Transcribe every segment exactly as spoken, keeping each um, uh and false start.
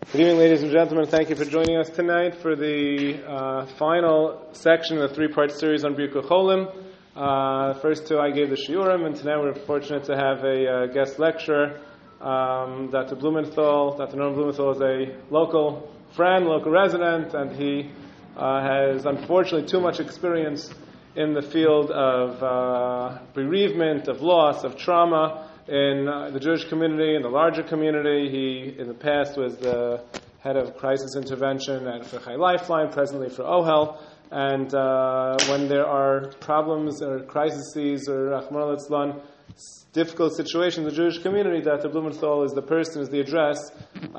Good evening, ladies and gentlemen. Thank you for joining us tonight for the uh, final section of the three-part series on Birkei Cholim. Uh, the first two I gave the shiurim, and tonight we're fortunate to have a uh, guest lecturer, um, Doctor Blumenthal. Doctor Norman Blumenthal is a local friend, local resident, and he uh, has unfortunately too much experience in the field of uh, bereavement, of loss, of trauma, in uh, the Jewish community, in the larger community. He, in the past, was the head of crisis intervention at for Chai Lifeline, presently for OHEL. And uh, when there are problems or crises or Rachmana litzlan, difficult situations in the Jewish community, Doctor Blumenthal is the person, is the address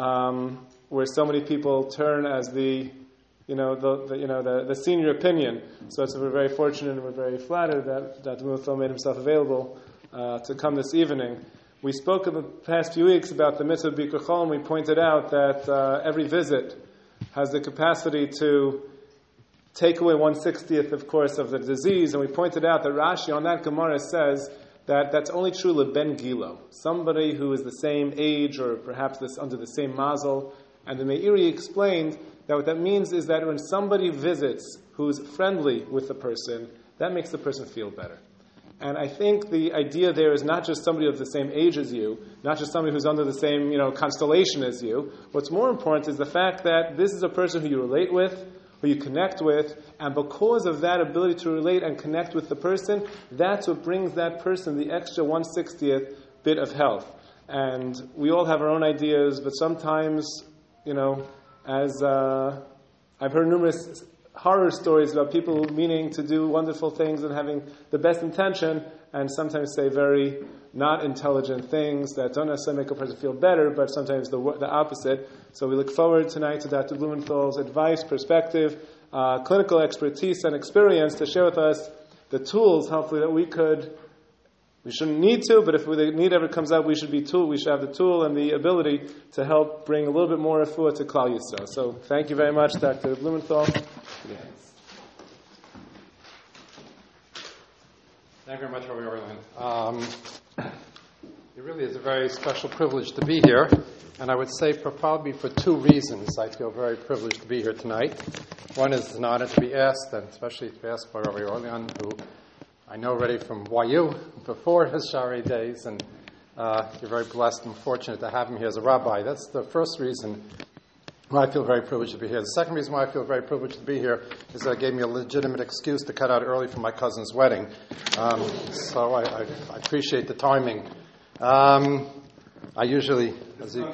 um, where so many people turn as the, you know, the, the you know the, the senior opinion. So it's, we're very fortunate and we're very flattered that Doctor Blumenthal made himself available Uh, to come this evening. We spoke in the past few weeks about the mitzvah of Birkei Cholim. We pointed out that uh, every visit has the capacity to take away one sixtieth, of course, of the disease. And we pointed out that Rashi on that Gemara says that that's only true leben gilo, somebody who is the same age or perhaps this under the same mazel. And the Meiri explained that what that means is that when somebody visits who's friendly with the person, that makes the person feel better. And I think the idea there is not just somebody of the same age as you, not just somebody who's under the same, you know, constellation as you. What's more important is the fact that this is a person who you relate with, who you connect with, and because of that ability to relate and connect with the person, that's what brings that person the extra one sixtieth bit of health. And we all have our own ideas, but sometimes, you know, as uh, I've heard numerous horror stories about people meaning to do wonderful things and having the best intention, and sometimes say very not intelligent things that don't necessarily make a person feel better, but sometimes the the opposite. So we look forward tonight to Doctor Blumenthal's advice, perspective, uh, clinical expertise, and experience to share with us the tools, hopefully, that we could. We shouldn't need to, but if the need ever comes up, we should be tool. We should have the tool and the ability to help bring a little bit more refuah to Klal Yisrael. So, thank you very much, Doctor Blumenthal. Yes. Thank you very much, Rabbi Orlin. Um, it really is a very special privilege to be here, and I would say for probably for two reasons I feel very privileged to be here tonight. One is an honor to be asked, and especially to be asked by Rabbi Orlin, who I know already from Y U before his Shari days, and uh, you're very blessed and fortunate to have him here as a rabbi. That's the first reason why I feel very privileged to be here. The second reason why I feel very privileged to be here is that it gave me a legitimate excuse to cut out early for my cousin's wedding. Um, so I, I, I appreciate the timing. Um, I usually... As you,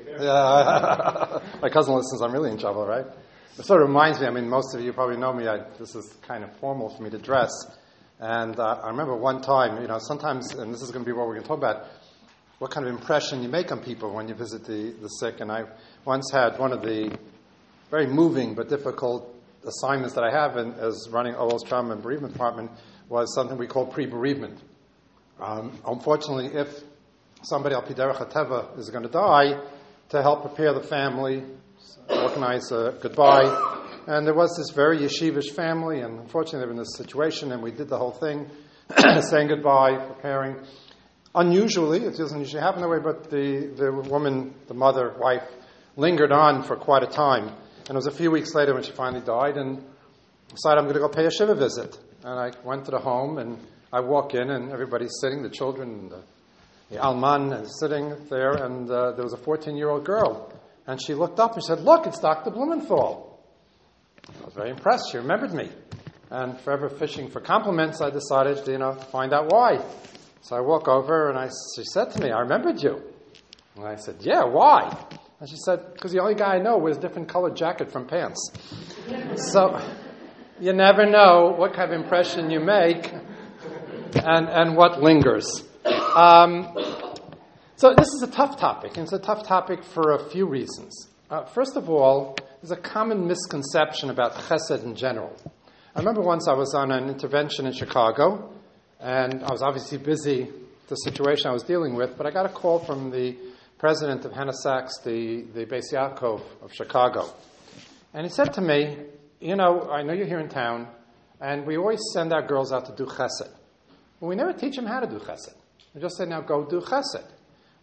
yeah, my cousin listens, I'm really in trouble, right? It sort of reminds me, I mean, most of you probably know me, I, this is kind of formal for me to dress. And uh, I remember one time, you know, sometimes, and this is going to be what we're going to talk about, what kind of impression you make on people when you visit the, the sick. And I once had one of the very moving but difficult assignments that I have in, as running O L's Trauma and Bereavement Department was something we call pre-bereavement. Um, unfortunately, if somebody al pi derech hateva is going to die, to help prepare the family, organize a goodbye. And there was this very yeshivish family, and unfortunately they were in this situation, and we did the whole thing, saying goodbye, preparing. Unusually, it doesn't usually happen that way, but the, the woman, the mother, wife, lingered on for quite a time. And it was a few weeks later when she finally died, and decided I'm going to go pay a shiva visit. And I went to the home, and I walk in, and everybody's sitting, the children, and the, the alman is sitting there, and uh, there was a fourteen-year-old girl. And she looked up and said, "Look, it's Doctor Blumenthal." I was very impressed. She remembered me. And forever fishing for compliments, I decided, you know, to find out why. So I walk over, and I, she said to me, "I remembered you." And I said, "Yeah, why?" And she said, "Because the only guy I know wears a different colored jacket from pants." So you never know what kind of impression you make and, and what lingers. Um, so this is a tough topic, and it's a tough topic for a few reasons. Uh, first of all, there's a common misconception about chesed in general. I remember once I was on an intervention in Chicago, and I was obviously busy, the situation I was dealing with, but I got a call from the president of Hannah Sachs, the, the Beis Yaakov of Chicago. And he said to me, "You know, I know you're here in town, and we always send our girls out to do chesed. But we never teach them how to do chesed. We just say, now go do chesed.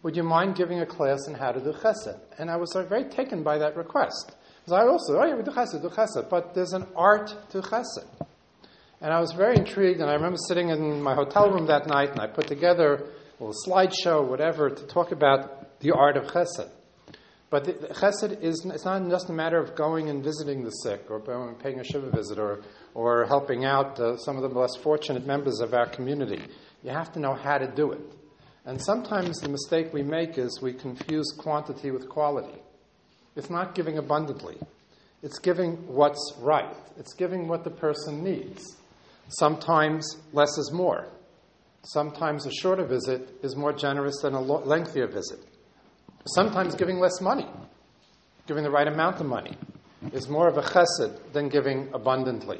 would you mind giving a class on how to do chesed? And I was uh, very taken by that request. Because I also, oh yeah, we do chesed, do chesed, but there's an art to chesed. And I was very intrigued, and I remember sitting in my hotel room that night, and I put together a little slideshow, whatever, to talk about the art of chesed. But the, the chesed is, it's not just a matter of going and visiting the sick, or going, paying a shiva visit, or, or helping out uh, some of the less fortunate members of our community. You have to know how to do it. And sometimes the mistake we make is we confuse quantity with quality. It's not giving abundantly. It's giving what's right. It's giving what the person needs. Sometimes less is more. Sometimes a shorter visit is more generous than a lo- lengthier visit. Sometimes giving less money, giving the right amount of money, is more of a chesed than giving abundantly.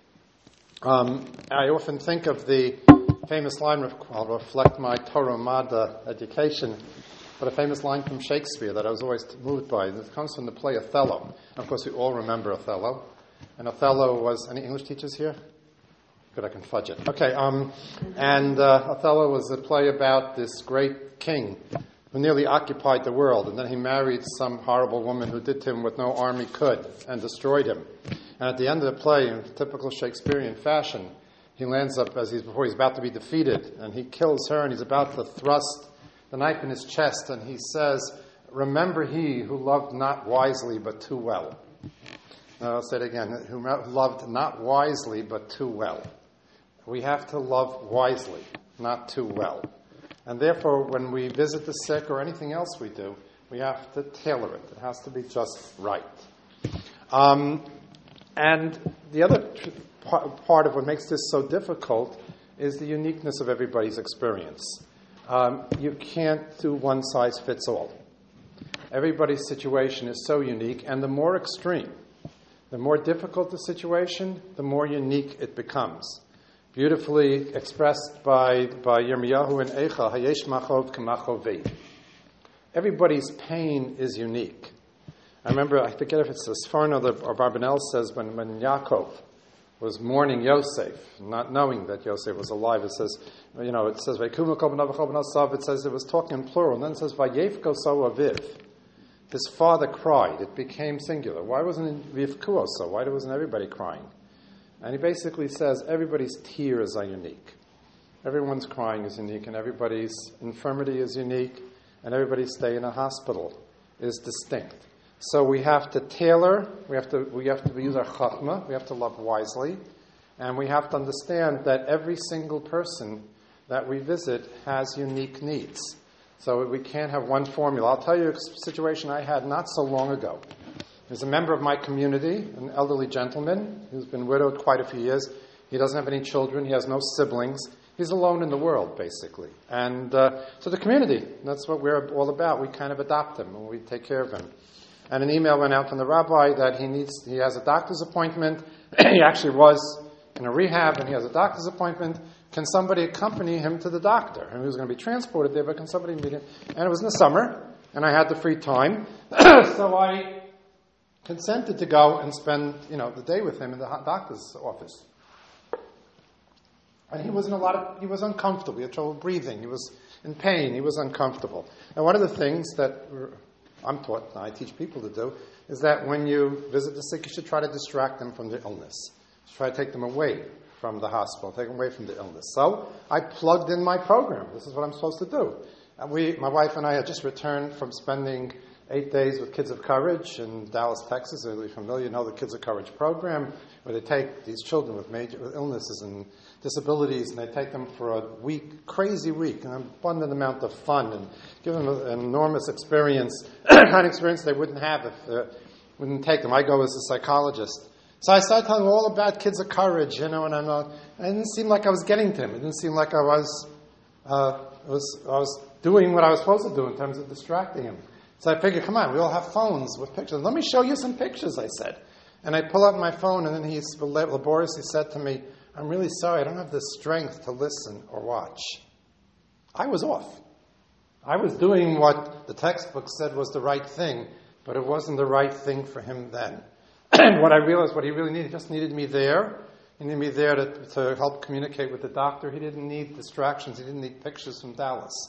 Um, I often think of the famous line, I'll reflect my Torah Mada education, but a famous line from Shakespeare that I was always moved by. It comes from the play Othello. And of course, we all remember Othello. And Othello was, any English teachers here? Good, I can fudge it. Okay, um, and uh, Othello was a play about this great king who nearly occupied the world, and then he married some horrible woman who did to him what no army could and destroyed him. And at the end of the play, in typical Shakespearean fashion, he lands up as he's before he's about to be defeated, and he kills her, and he's about to thrust the knife in his chest, and he says, "Remember he who loved not wisely but too well." Now, I'll say it again, who loved not wisely but too well. We have to love wisely, not too well. And therefore, when we visit the sick or anything else we do, we have to tailor it. It has to be just right. Um, and the other tr- part of what makes this so difficult is the uniqueness of everybody's experience. Um, you can't do one size fits all. Everybody's situation is so unique, and the more extreme, the more difficult the situation, the more unique it becomes. Beautifully expressed by, by Yirmiyahu and Eicha, Hayesh Machov K'Machovei. Everybody's pain is unique. I remember, I forget if it's the Sforno or Barbanel says, when, when Yaakov was mourning Yosef, not knowing that Yosef was alive, it says, you know, it says, it says it was talking in plural, and then it says, Vayevko so aviv. His father cried. It became singular. Why wasn't it Vivkuo so? Why wasn't everybody crying? And he basically says everybody's tears are unique. Everyone's crying is unique, and everybody's infirmity is unique, and everybody's stay in a hospital is distinct. So we have to tailor, we have to we have to use our chachma, we have to love wisely, and we have to understand that every single person that we visit has unique needs. So we can't have one formula. I'll tell you a situation I had not so long ago. There's a member of my community, an elderly gentleman who's been widowed quite a few years. He doesn't have any children. He has no siblings. He's alone in the world, basically. And uh, so the community, that's what we're all about. We kind of adopt him and we take care of him. And an email went out from the rabbi that he needs, he has a doctor's appointment. He actually was in a rehab and he has a doctor's appointment. Can somebody accompany him to the doctor? And he was going to be transported there, but can somebody meet him? And it was in the summer, and I had the free time. So I consented to go and spend, you know, the day with him in the doctor's office. And he was in a lot of, he was uncomfortable. He had trouble breathing. He was in pain. He was uncomfortable. And one of the things that I'm taught, and I teach people to do, is that when you visit the sick, you should try to distract them from their illness. Try to take them away from the hospital, take them away from the illness. So I plugged in my program. This is what I'm supposed to do. And we, my wife and I had just returned from spending eight days with Kids of Courage in Dallas, Texas. Are you familiar? You know the Kids of Courage program, where they take these children with major with illnesses and disabilities, and they take them for a week, crazy week, an abundant amount of fun, and give them an enormous experience, kind of experience they wouldn't have if uh, wouldn't take them. I go as a psychologist. So I started telling him all about Kids of Courage, you know, and I'm, uh, it didn't seem like I was getting to him. It didn't seem like I was, uh, was, I was doing what I was supposed to do in terms of distracting him. So I figured, come on, we all have phones with pictures. Let me show you some pictures, I said. And I pull out my phone, and then he laboriously said to me, I'm really sorry, I don't have the strength to listen or watch. I was off. I was doing what the textbook said was the right thing, but it wasn't the right thing for him then. And what I realized, what he really needed, he just needed me there. He needed me there to, to help communicate with the doctor. He didn't need distractions. He didn't need pictures from Dallas.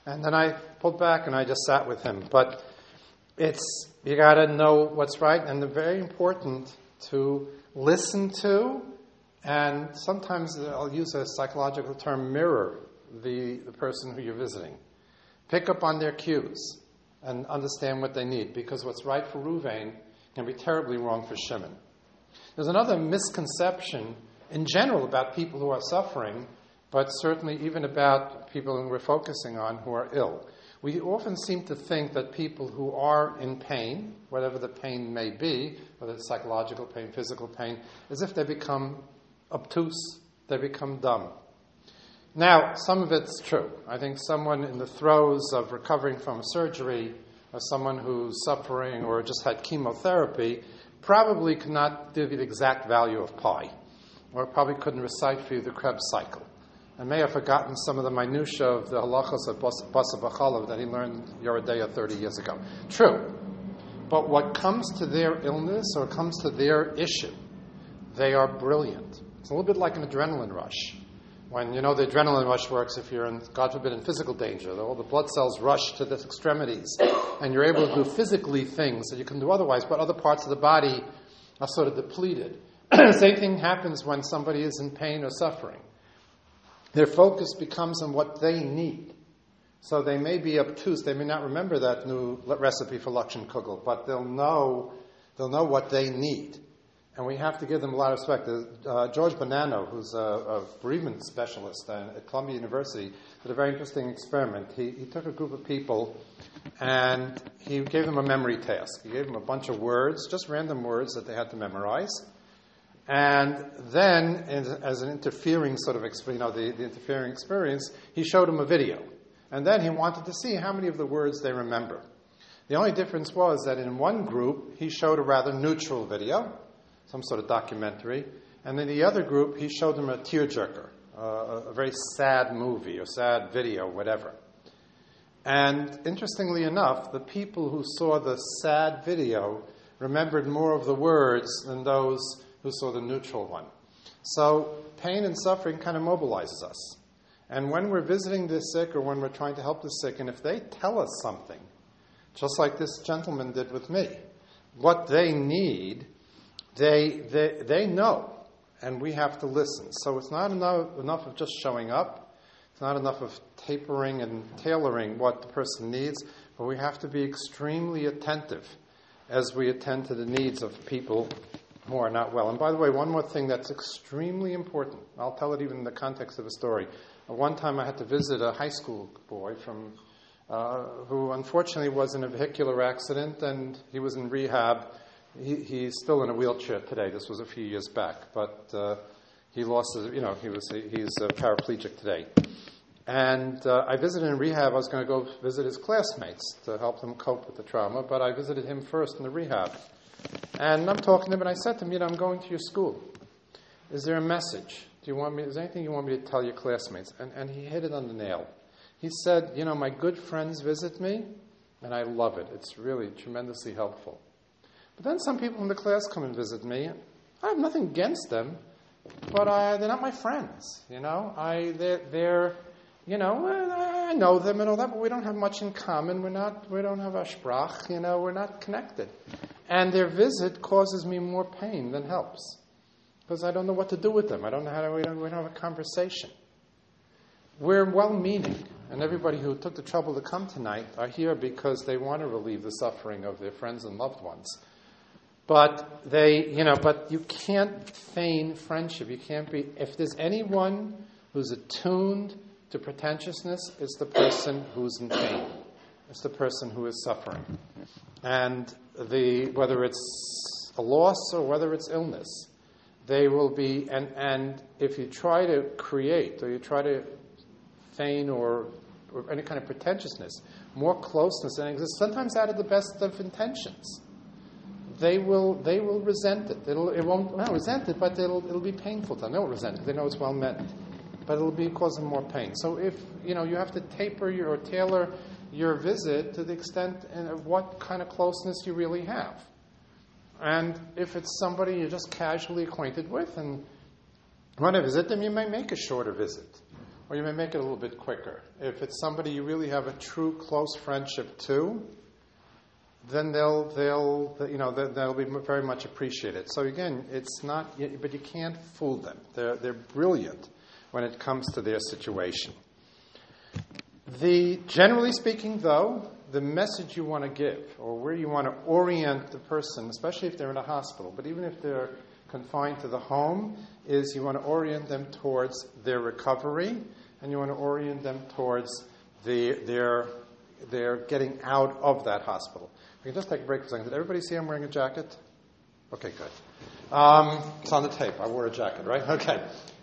And then I pulled back and I just sat with him. But it's, you got to know what's right, and it's very important to listen to, and sometimes I'll use a psychological term, mirror the, the person who you're visiting. Pick up on their cues and understand what they need, because what's right for Ruvain can be terribly wrong for Shimon. There's another misconception in general about people who are suffering, but certainly even about people who we're focusing on who are ill. We often seem to think that people who are in pain, whatever the pain may be, whether it's psychological pain, physical pain, as if they become obtuse, they become dumb. Now, some of it's true. I think someone in the throes of recovering from a surgery, or someone who's suffering or just had chemotherapy, probably could not give you the exact value of pi, or probably couldn't recite for you the Krebs cycle, and may have forgotten some of the minutiae of the halachas of Basa B'chalav that he learned Yoredeya thirty years ago. True. But what comes to their illness or comes to their issue, they are brilliant. It's a little bit like an adrenaline rush. When, you know, the adrenaline rush works if you're in, God forbid, in physical danger. All the blood cells rush to the extremities, and you're able to do physically things that you can do otherwise, but other parts of the body are sort of depleted. Same thing happens when somebody is in pain or suffering. Their focus becomes on what they need. So they may be obtuse. They may not remember that new recipe for Lakshan Kugel, but they'll know they'll know what they need. And we have to give them a lot of respect. Uh, George Bonanno, who's a, a bereavement specialist at Columbia University, did a very interesting experiment. He, he took a group of people and he gave them a memory task. He gave them a bunch of words, just random words that they had to memorize. And then, as an interfering sort of, you know, the, the interfering experience, he showed them a video. And then he wanted to see how many of the words they remember. The only difference was that in one group, he showed a rather neutral video, some sort of documentary, and in the other group, he showed them a tearjerker, uh, a very sad movie or sad video, whatever. And interestingly enough, the people who saw the sad video remembered more of the words than those who saw the neutral one. So pain and suffering kind of mobilizes us. And when we're visiting the sick or when we're trying to help the sick, and if they tell us something, just like this gentleman did with me, what they need, they they, they know, and we have to listen. So it's not enough, enough of just showing up. It's not enough of tapering and tailoring what the person needs, but we have to be extremely attentive as we attend to the needs of people who are not well. And by the way, one more thing that's extremely important. I'll tell it even in the context of a story. One time I had to visit a high school boy from uh, who unfortunately was in a vehicular accident, and he was in rehab. He, he's still in a wheelchair today. This was a few years back, but uh, he lost his, you know, he was he's a paraplegic today. And uh, I visited in rehab. I was going to go visit his classmates to help them cope with the trauma, but I visited him first in the rehab. And I'm talking to him, and I said to him, you know, I'm going to your school. Is there a message? Do you want me? Is there anything you want me to tell your classmates? And, and he hit it on the nail. He said, you know, my good friends visit me, and I love it. It's really tremendously helpful. But then some people in the class come and visit me. I have nothing against them, but I, they're not my friends. You know, I they're, they're you know, I know them and all that, but we don't have much in common. We're not, we don't have a sprach. You know, we're not connected. And their visit causes me more pain than helps, because I don't know what to do with them. I don't know how to, we don't, we don't have a conversation. We're well-meaning, and everybody who took the trouble to come tonight are here because they want to relieve the suffering of their friends and loved ones. But they, you know, but you can't feign friendship. You can't be, if there's anyone who's attuned to pretentiousness, it's the person who's in pain. It's the person who is suffering. And the whether it's a loss or whether it's illness, they will be, and, and if you try to create or you try to feign or, or any kind of pretentiousness, more closeness than exists, sometimes out of the best of intentions, they will they will resent it. It'll, it won't not resent it, but it'll it'll be painful to them. They won't resent it. They know it's well meant, but it'll be cause them more pain. So if you know you have to taper your or tailor your visit to the extent of what kind of closeness you really have. And if it's somebody you're just casually acquainted with and want to visit them, you might make a shorter visit. or you may make it a little bit quicker. If it's somebody you really have a true close friendship to, then they'll they'll you know they'll, they'll be very much appreciated. So again, it's not, but you can't fool them. They're they're brilliant when it comes to their situation. The generally speaking, though, the message you want to give, or where you want to orient the person, especially if they're in a hospital, but even if they're confined to the home, is you want to orient them towards their recovery, and you want to orient them towards the, their their getting out of that hospital. We can just take a break for a second. Did everybody see I'm wearing a jacket? Okay, good. Um, it's on the tape. I wore a jacket, right? Okay.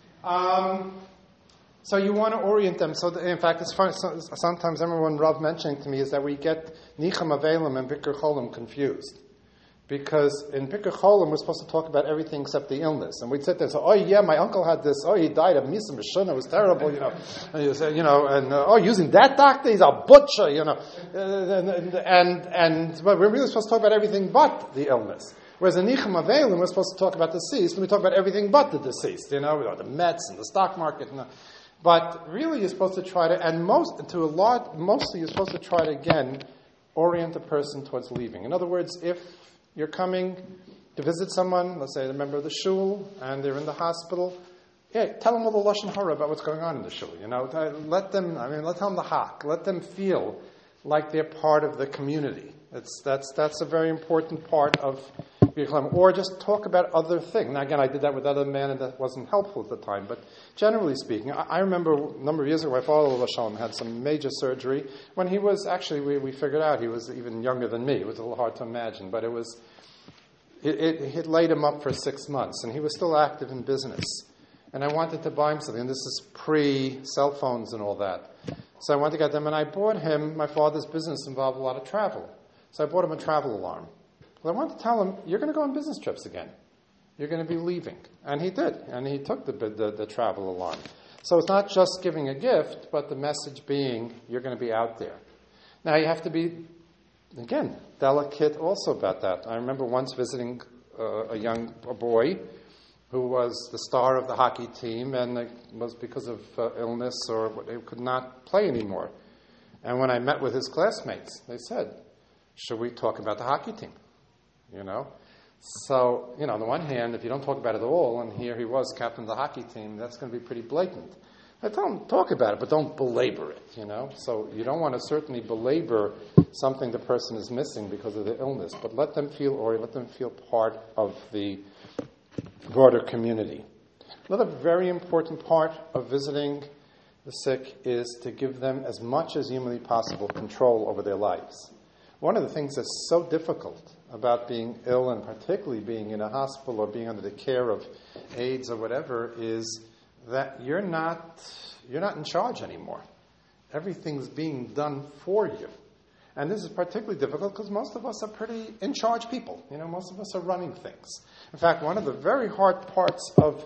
Um, so you want to orient them. So that, in fact, it's funny. So, sometimes I remember when Rav mentioning to me is that we get Nicham Avelim and Bikur Cholim confused. Because in Bikur Cholim, we're supposed to talk about everything except the illness. And we'd sit there and say, oh, yeah, my uncle had this. Oh, he died of Misa Mishun. It was terrible, you know. And you say, you know, and, uh, oh, using that doctor, he's a butcher, you know. And, and, and but we're really supposed to talk about everything but the illness. Whereas in Nicham Avelim, we're supposed to talk about the deceased, and we talk about everything but the deceased, you know, the Mets and the stock market. And the, but really, you're supposed to try to, and most, to a lot, mostly you're supposed to try to, again, orient the person towards leaving. In other words, if you're coming to visit someone, let's say a member of the shul, and they're in the hospital, yeah, tell them all the lashon hara about what's going on in the shul. You know, let them. I mean, let tell them the hak. Let them feel like they're part of the community. It's that's that's a very important part of Bichlem. Or just talk about other things. Now, again, I did that with other men, and that wasn't helpful at the time. But generally speaking, I, I remember a number of years ago, my father Shalom had some major surgery. When he was actually, we, we figured out he was even younger than me. It was a little hard to imagine, but it was. It, it, it laid him up for six months, and he was still active in business. And I wanted to buy him something, and this is pre-cell phones and all that. So I wanted to get them, and I bought him, my father's business involved a lot of travel. So I bought him a travel alarm. Well, I wanted to tell him, you're going to go on business trips again. You're going to be leaving. And he did, and he took the, the, the travel alarm. So it's not just giving a gift, but the message being, you're going to be out there. Now, you have to be, again, delicate also about that. I remember once visiting uh, a young a boy who was the star of the hockey team, and it was because of uh, illness or he could not play anymore. And when I met with his classmates, they said, should we talk about the hockey team? You know? So, you know, on the one hand, if you don't talk about it at all, and here he was captain of the hockey team, that's going to be pretty blatant. I don't talk about it, but don't belabor it, you know? So you don't want to certainly belabor something the person is missing because of the illness, but let them feel, or let them feel part of the broader community. Another very important part of visiting the sick is to give them, as much as humanly possible, control over their lives. One of the things that's so difficult about being ill, and particularly being in a hospital or being under the care of AIDS or whatever, is that you're not you're not in charge anymore. Everything's being done for you. And this is particularly difficult because most of us are pretty in-charge people. You know, most of us are running things. In fact, one of the very hard parts of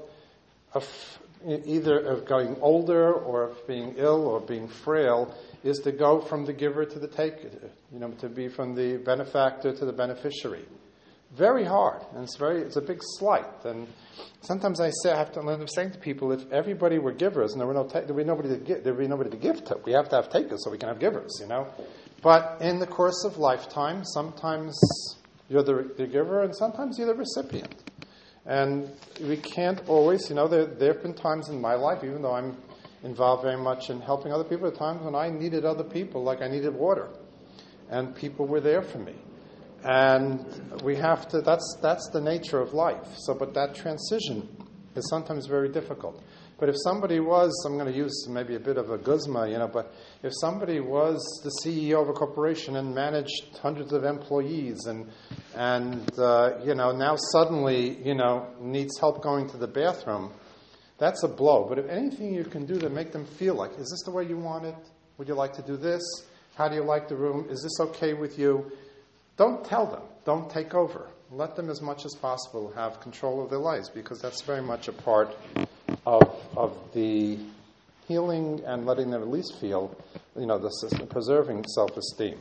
of either of going older or of being ill or being frail is to go from the giver to the taker, you know, to be from the benefactor to the beneficiary. Very hard, and it's very it's a big slight. And sometimes I say I have to end up saying to people, if everybody were givers and there were no ta- there would be nobody to give, there would be nobody to give to. We have to have takers so we can have givers, you know. But in the course of lifetime, sometimes you're the, the giver and sometimes you're the recipient. And we can't always, you know, there there have been times in my life, even though I'm involved very much in helping other people, at times when I needed other people, like I needed water, and people were there for me. And we have to, that's that's the nature of life. So, but that transition is sometimes very difficult. But if somebody was, I'm going to use maybe a bit of a guzma, you know, but if somebody was the C E O of a corporation and managed hundreds of employees and, and uh, you know, now suddenly, you know, needs help going to the bathroom, that's a blow. But if anything you can do to make them feel like, is this the way you want it? Would you like to do this? How do you like the room? Is this okay with you? Don't tell them. Don't take over. Let them, as much as possible, have control of their lives, because that's very much a part of of the healing and letting them at least feel, you know, the system, preserving self-esteem.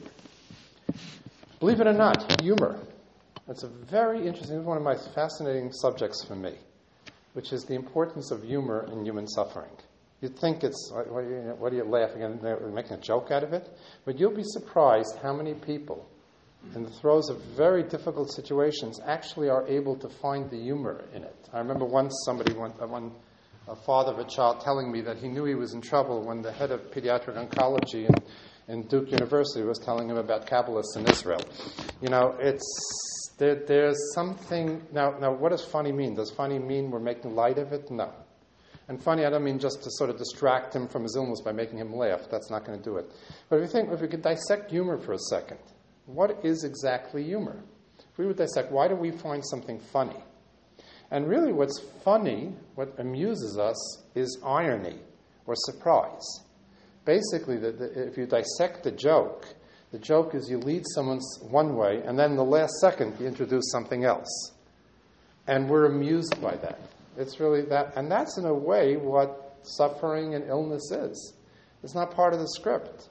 Believe it or not, humor. It's a very interesting, one of my fascinating subjects for me, which is the importance of humor in human suffering. You'd think it's, what are you, what are you laughing at? They're making a joke out of it? But you'll be surprised how many people, in the throes of very difficult situations, actually are able to find the humor in it. I remember once somebody, one, one a father of a child, telling me that he knew he was in trouble when the head of pediatric oncology in, in Duke University was telling him about Kabbalists in Israel. You know, it's there, there's something. Now, now, what does funny mean? Does funny mean we're making light of it? No. And funny, I don't mean just to sort of distract him from his illness by making him laugh. That's not going to do it. But if you think, if we could dissect humor for a second, what is exactly humor? If we would dissect, why do we find something funny? And really what's funny, what amuses us, is irony or surprise. Basically, the, the, if you dissect the joke, the joke is you lead someone one way, and then in the last second you introduce something else. And we're amused by that. It's really that, and that's in a way what suffering and illness is. It's not part of the script.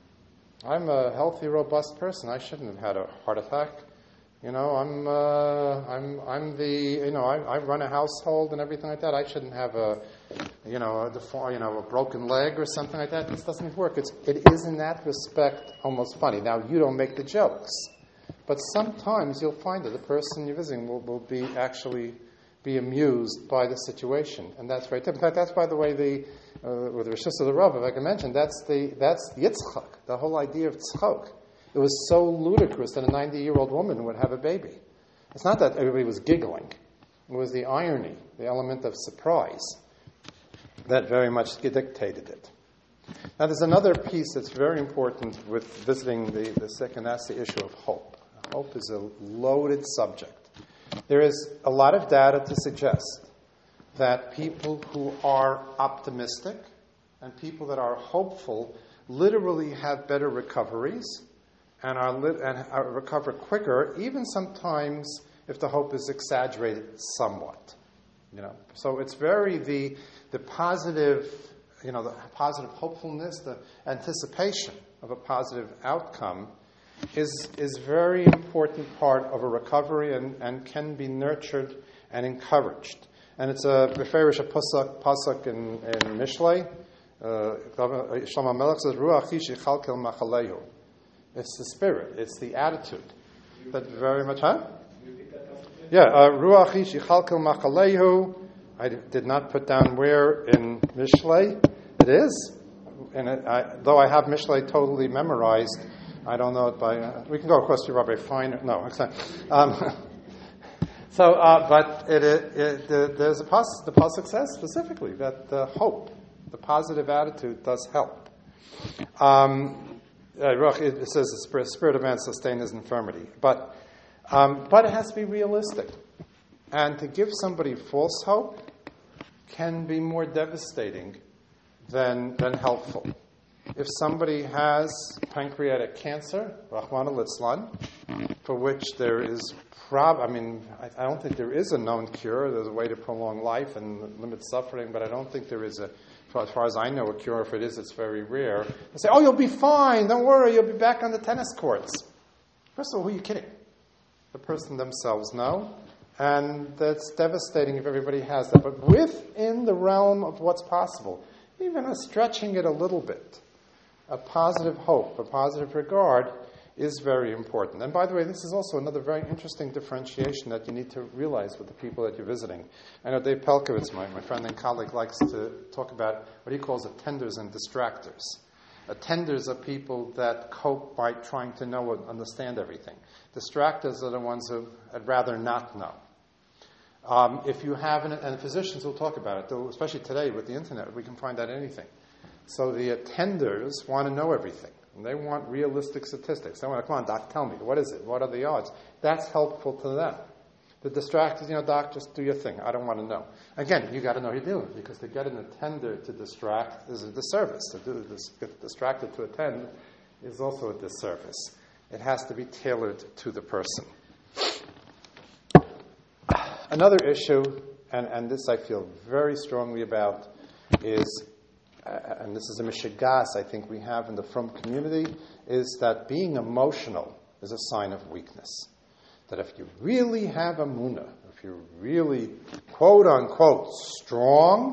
I'm a healthy, robust person. I shouldn't have had a heart attack. You know, I'm, uh, I'm, I'm the, you know, I, I run a household and everything like that. I shouldn't have a, you know, a defor- you know, a broken leg or something like that. This doesn't work. It's, it is in that respect almost funny. Now, you don't make the jokes, but sometimes you'll find that the person you're visiting will, will be actually be amused by the situation, and that's very typical. In fact, that's, by the way, the uh, with Rosh Hashanah Rav, if I can mention, that's the that's Yitzchak, the whole idea of tzchok. It was so ludicrous that a ninety-year-old woman would have a baby. It's not that everybody was giggling. It was the irony, the element of surprise, that very much dictated it. Now, there's another piece that's very important with visiting the, the sick, and that's the issue of hope. Hope is a loaded subject. There is a lot of data to suggest that people who are optimistic and people that are hopeful literally have better recoveries and are lit- and are recover quicker, even sometimes if the hope is exaggerated somewhat. You know, so it's very the the positive, you know, the positive hopefulness, the anticipation of a positive outcome is is very important part of a recovery and, and can be nurtured and encouraged. And it's a beferish a pasuk, pasuk in, in Mishlei. Shlomo Melech says, Ruach ish yichalkel machalehu. It's the spirit, it's the attitude that very much, huh? Yeah, Ruach ish yichalkel machalehu. I did not put down where in Mishlei it is. And it, I, though I have Mishlei totally memorized, I don't know it by. Uh, we can go across to Rabbi Feiner. No, um, so, uh, but it, it, it, the, there's a pas- the pasuk says specifically that the hope, the positive attitude, does help. Um, it says the spirit, spirit of man sustain his infirmity, but um, but it has to be realistic, and to give somebody false hope can be more devastating than than helpful. If somebody has pancreatic cancer, Rahman al-Islan, for which there is prob, I mean, I, I don't think there is a known cure. There's a way to prolong life and limit suffering, but I don't think there is a, as far as I know, a cure. If it is, it's very rare. They say, oh, you'll be fine. Don't worry. You'll be back on the tennis courts. First of all, who are you kidding? The person themselves know. And that's devastating if everybody has that. But within the realm of what's possible, even a stretching it a little bit, a positive hope, a positive regard is very important. And by the way, this is also another very interesting differentiation that you need to realize with the people that you're visiting. I know Dave Pelkovitz, my, my friend and colleague, likes to talk about what he calls attenders and distractors. Attenders are people that cope by trying to know and understand everything. Distractors are the ones who I'd rather not know. Um, if you have, an, and physicians will talk about it, though, especially today with the internet, we can find out anything. So the attenders want to know everything. And they want realistic statistics. They want to, come on, doc, tell me, what is it? What are the odds? That's helpful to them. The distractors, you know, doc, just do your thing. I don't want to know. Again, you got to know what you're doing, because to get an attender to distract is a disservice. To do this, get distracted to attend is also a disservice. It has to be tailored to the person. Another issue, and, and this I feel very strongly about, is, uh, and this is a mishigas I think we have in the Frum community, is that being emotional is a sign of weakness. That if you really have emunah, if you're really, quote unquote, strong,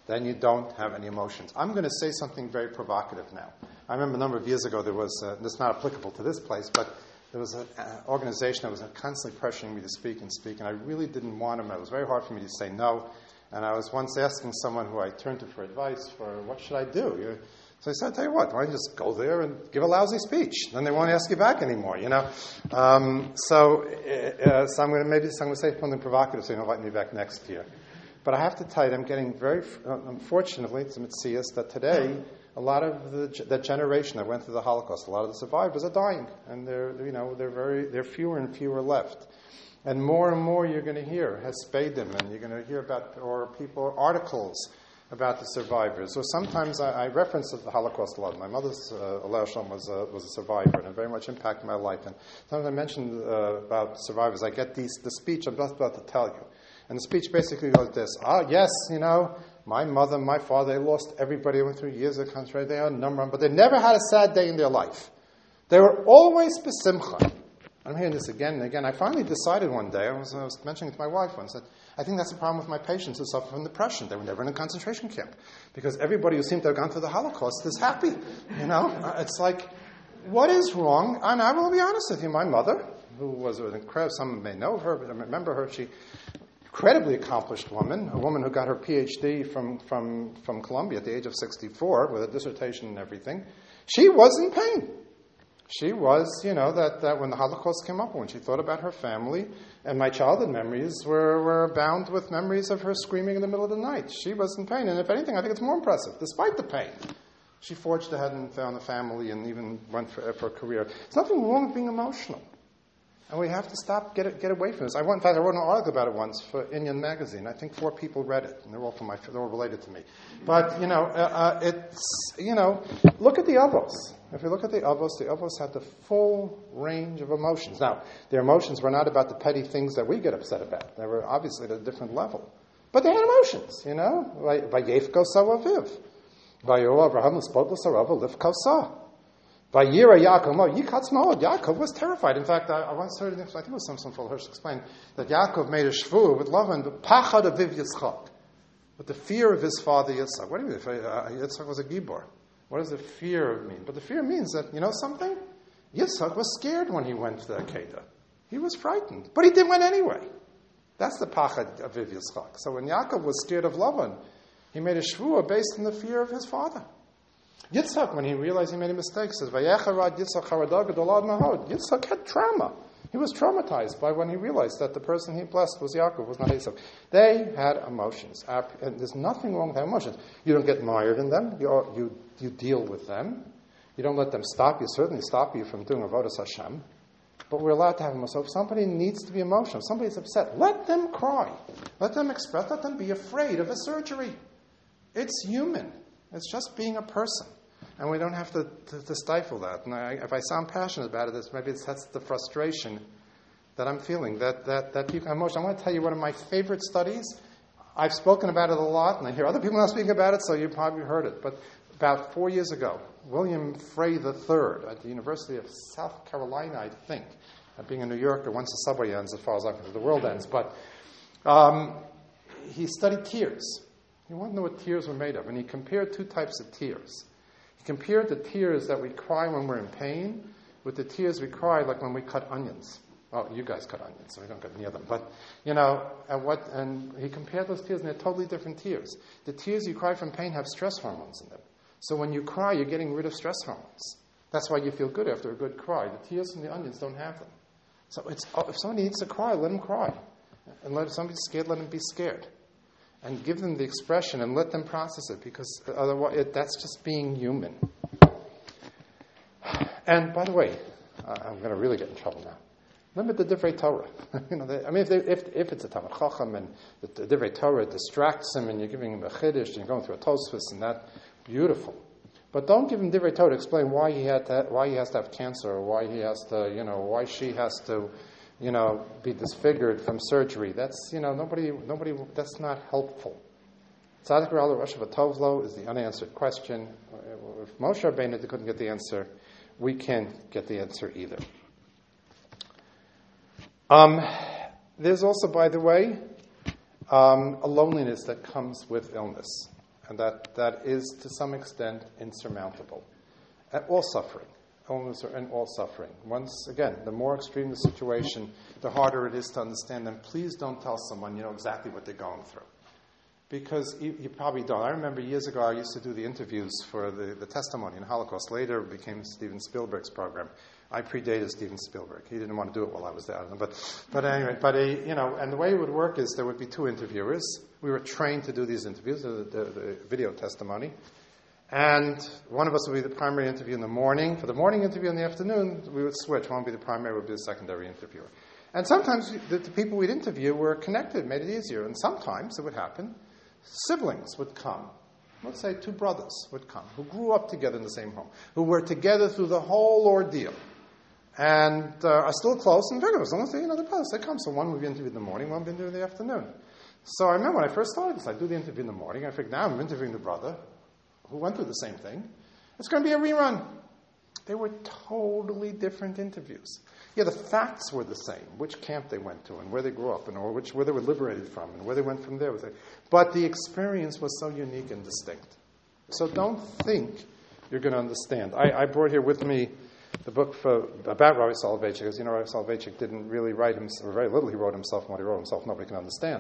then you don't have any emotions. I'm going to say something very provocative now. I remember a number of years ago there was, uh, this is not applicable to this place, but there was an uh, organization that was constantly pressuring me to speak and speak, and I really didn't want to. It was very hard for me to say no. And I was once asking someone who I turned to for advice for what should I do. You, so I said, I'll tell you what, why don't you just go there and give a lousy speech? Then they won't ask you back anymore, you know. Um, so, uh, so I'm going to maybe I'm going to say something provocative so you don't invite me back next year. But I have to tell you, I'm getting very, uh, unfortunately, it's Mitzias, that today a lot of the that generation that went through the Holocaust, a lot of the survivors are dying, and they're you know they're very they're fewer and fewer left. And more and more you're going to hear Hespedim, and you're going to hear about, or people, articles about the survivors. Or sometimes I, I reference the Holocaust a lot. My mother's, uh, Alea Shalom, was a, was a survivor, and it very much impacted my life. And sometimes I mention uh, about survivors, I get these, the speech I'm just about to tell you. And the speech basically goes this, ah, yes, you know, my mother, my father, they lost everybody. They went through years of concentration. They had a number, but they never had a sad day in their life. They were always besimcha. I'm hearing this again and again. I finally decided one day, I was, I was mentioning it to my wife once, that I think that's the problem with my patients who suffer from depression. They were never in a concentration camp. Because everybody who seemed to have gone through the Holocaust is happy. You know? It's like, what is wrong? And I will be honest with you, my mother, who was an incredible, some may know her, but I remember her, she incredibly accomplished woman, a woman who got her P H D from, from, from Columbia at the age of sixty-four with a dissertation and everything. She was in pain. She was, you know, that, that when the Holocaust came up, when she thought about her family, and my childhood memories were, were bound with memories of her screaming in the middle of the night. She was in pain, and if anything, I think it's more impressive. Despite the pain, she forged ahead and found a family and even went for, for a career. There's nothing wrong with being emotional. And we have to stop, get it, get away from this. I went, in fact, I wrote an article about it once for Inyan magazine. I think four people read it, and they're all from my, they're all related to me. But you know, uh, uh, it's you know, look at the Avos. If you look at the Avos, the Avos had the full range of emotions. Now, their emotions were not about the petty things that we get upset about. They were obviously at a different level, but they had emotions. You know, Vayefko Saraviv, Vayorav Avraham Uspodl Sarava Lifko Sa. Vayira Yaakov, Yikatz Ma'od. Yaakov was terrified. In fact, I, I once heard, I think it was some some fellow Hirsch explained that Yaakov made a shvu with Lavan, the Pachad Aviv Yitzchak, with the fear of his father Yitzchak. What do you mean? Uh, Yitzchak was a gibor. What does the fear mean? But the fear means that, you know something? Yitzchak was scared when he went to the Akedah. He was frightened, but he did went anyway. That's the Pachad Aviv Yitzchak. So when Yaakov was scared of Lavan, he made a shvuah based on the fear of his father. Yitzchak, when he realized he made a mistake, says, Vayecharad Yitzchak Haradag Adolad Mahod. Yitzchak had trauma. He was traumatized by when he realized that the person he blessed was Yaakov, was not Esau. They had emotions. And there's nothing wrong with emotions. You don't get mired in them. You, you, you deal with them. You don't let them stop you. Certainly stop you from doing Avodas Hashem. But we're allowed to have emotions. So if somebody needs to be emotional, if somebody's upset, let them cry. Let them express. Let them be afraid of a surgery. It's human. It's just being a person. And we don't have to, to, to stifle that. And I, if I sound passionate about it, it's, maybe it's, that's the frustration that I'm feeling, that, that, that people have emotion. I want to tell you one of my favorite studies. I've spoken about it a lot, and I hear other people now speaking about it, so you've probably heard it. But about four years ago, William Frey the Third at the University of South Carolina, I think, uh, being a New Yorker, once the subway ends, as far as I can, the world ends, but um, he studied tears. He wanted to know what tears were made of, and he compared two types of tears. He compared the tears that we cry when we're in pain with the tears we cry like when we cut onions. Well, you guys cut onions, so we don't get near them. But, you know, and, what, and he compared those tears, and they're totally different tears. The tears you cry from pain have stress hormones in them. So when you cry, you're getting rid of stress hormones. That's why you feel good after a good cry. The tears from the onions don't have them. So it's, if somebody needs to cry, let them cry. And let, if somebody's scared, let them be scared. And give them the expression and let them process it, because otherwise it, that's just being human. And by the way, uh, I'm going to really get in trouble now. Remember the Divrei Torah. you know, they, I mean, if, they, if if it's a Talmud Chacham and the, the Divrei Torah distracts him and you're giving him a Chiddush and you're going through a Tosfos and that, beautiful. But don't give him Divrei Torah to explain why he had to, why he has to have cancer or why he has to, you know, why she has to, you know, be disfigured from surgery. That's, you know, nobody, nobody. That's not helpful. Tzadik Ra'al Rosh V'Tovlo is the unanswered question. If Moshe Rabbeinu couldn't get the answer, we can't get the answer either. Um, there's also, by the way, um, a loneliness that comes with illness. and that, that is to some extent insurmountable. At all suffering, illness and all suffering. Once again, the more extreme the situation, the harder it is to understand them. Please don't tell someone you know exactly what they're going through, because you, you probably don't. I remember years ago I used to do the interviews for the, the testimony in Holocaust. Later it became Steven Spielberg's program. I predated Steven Spielberg. He didn't want to do it while I was there. But, but anyway, but a, you know, and the way it would work is there would be two interviewers. We were trained to do these interviews, the, the, the video testimony. And one of us would be the primary interview in the morning. For the morning interview in the afternoon, we would switch. One would be the primary, would be the secondary interviewer. And sometimes the, the people we'd interview were connected, made it easier. And sometimes it would happen, siblings would come. Let's say two brothers would come, who grew up together in the same home, who were together through the whole ordeal, and uh, are still close and very as long as they, you know, the brothers, they come. So one would be interviewed in the morning, one would be interviewed in the afternoon. So I remember when I first started this, I'd do the interview in the morning. I figured, now I'm interviewing the brother who went through the same thing. It's going to be a rerun. They were totally different interviews. Yeah, the facts were the same, which camp they went to and where they grew up and or which where they were liberated from and where they went from there. But the experience was so unique and distinct. So don't think you're going to understand. I, I brought here with me the book for, about Rabbi Soloveitchik, because you know Rabbi Soloveitchik didn't really write himself, or very little he wrote himself, and what he wrote himself nobody can understand.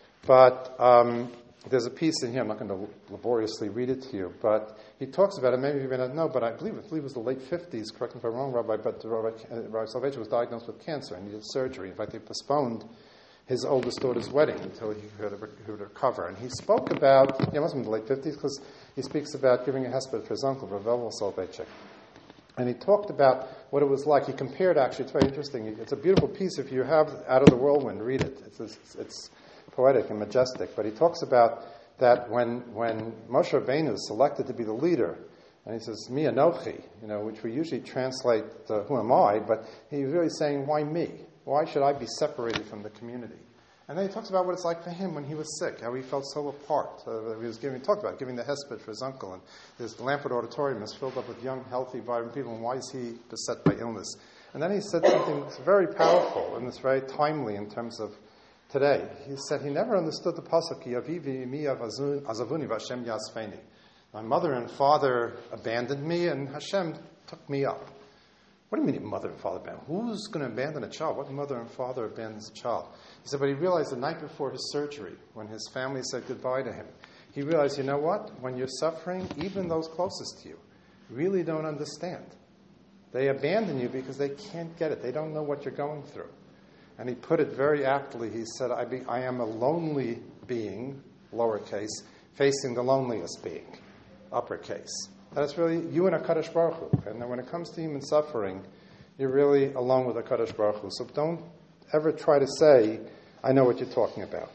But um, there's a piece in here, I'm not going to laboriously read it to you, but he talks about it, maybe you may not know, but I believe, I believe it was the late fifties, correct me if I'm wrong, Rabbi, but Rabbi, uh, Rabbi Soloveitchik was diagnosed with cancer and needed surgery. In fact, they postponed his oldest daughter's wedding until he could, he could recover. And he spoke about, yeah, it must have been the late fifties, because he speaks about giving a hesped for his uncle, Rav Elvel Soloveitchik. And he talked about what it was like. He compared, actually, it's very interesting. It's a beautiful piece. If you have Out of the Whirlwind, read it. It's, it's, it's poetic and majestic. But he talks about that when, when Moshe Rabbeinu is selected to be the leader, and he says, Mi Anochi, you know, which we usually translate, uh, who am I? But he's really saying, why me? Why should I be separated from the community? And then he talks about what it's like for him when he was sick, how he felt so apart. Uh, he was giving, he talked about giving the hesped for his uncle, and this Lampert Auditorium is filled up with young, healthy, vibrant people, and why is he beset by illness? And then he said something that's very powerful, and it's very timely in terms of today. He said he never understood the pasuk, Yavivi mi azavuni v'Hashem yasfeni. My mother and father abandoned me, and Hashem took me up. What do you mean mother and father abandoned? Who's going to abandon a child? What mother and father abandons a child? He said, but he realized the night before his surgery, when his family said goodbye to him, he realized, you know what? When you're suffering, even those closest to you really don't understand. They abandon you because they can't get it. They don't know what you're going through. And he put it very aptly. He said, I, be, I am a lonely being, lowercase, facing the loneliest being, uppercase. That's really you and HaKadosh Baruch Hu. And then when it comes to human suffering, you're really alone with HaKadosh Baruch Hu. So don't ever try to say, I know what you're talking about.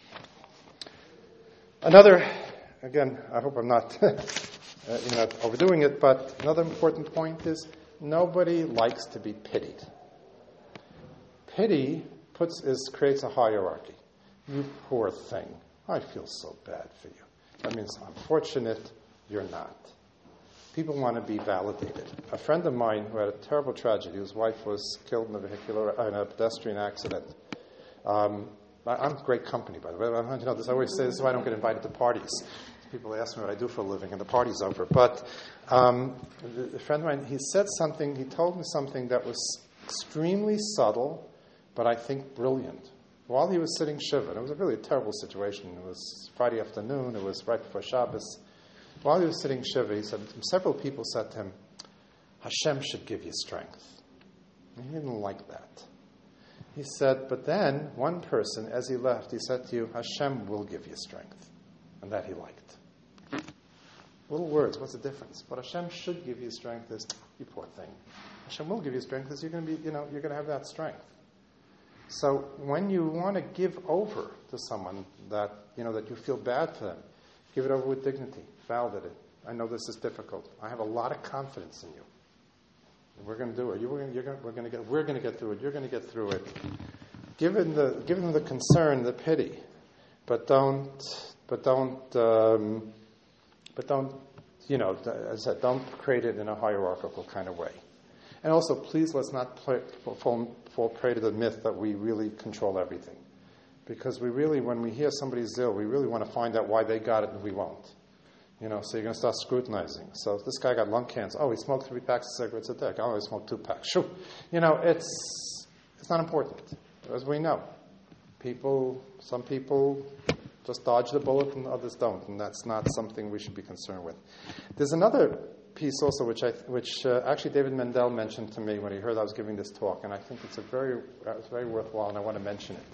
Another, again, I hope I'm not, uh, you know, overdoing it, but another important point is nobody likes to be pitied. Pity puts is creates a hierarchy. You poor thing. I feel so bad for you. That means I'm fortunate, you're not. People want to be validated. A friend of mine who had a terrible tragedy, whose wife was killed in a vehicular in a pedestrian accident. Um, I, I'm great company, by the way. I, you know, this, I always say this is why I don't get invited to parties. People ask me what I do for a living, and the party's over. But um, a friend of mine, he said something. He told me something that was extremely subtle, but I think brilliant. While he was sitting shiva, it was a really terrible situation. It was Friday afternoon. It was right before Shabbos. While he was sitting shiva, he said, several people said to him, Hashem should give you strength. And he didn't like that. He said, but then one person, as he left, he said to you, Hashem will give you strength. And that he liked. Little words, what's the difference? But Hashem should give you strength is, you poor thing. Hashem will give you strength because you're going to be, you know, you're going to have that strength. So when you want to give over to someone that, you know, that you feel bad for them, give it over with dignity. Validate it. I know this is difficult. I have a lot of confidence in you. We're going to do it. You're going to, you're going to, we're going to get. We're going to get through it. You're going to get through it. Give them the, give them the concern, the pity, but don't, but don't, um, but don't, you know, as I said, don't create it in a hierarchical kind of way. And also, please let's not play, fall, fall prey to the myth that we really control everything. Because we really, when we hear somebody's ill, we really want to find out why they got it and we won't. You know, so you're going to start scrutinizing. So if this guy got lung cancer, oh, he smoked three packs of cigarettes a day. Oh, he smoked two packs. Shoo. You know, it's it's not important, as we know. People, some people just dodge the bullet and others don't, and that's not something we should be concerned with. There's another piece also which I which uh, actually David Mendel mentioned to me when he heard I was giving this talk, and I think it's a very uh, it's very worthwhile, and I want to mention it.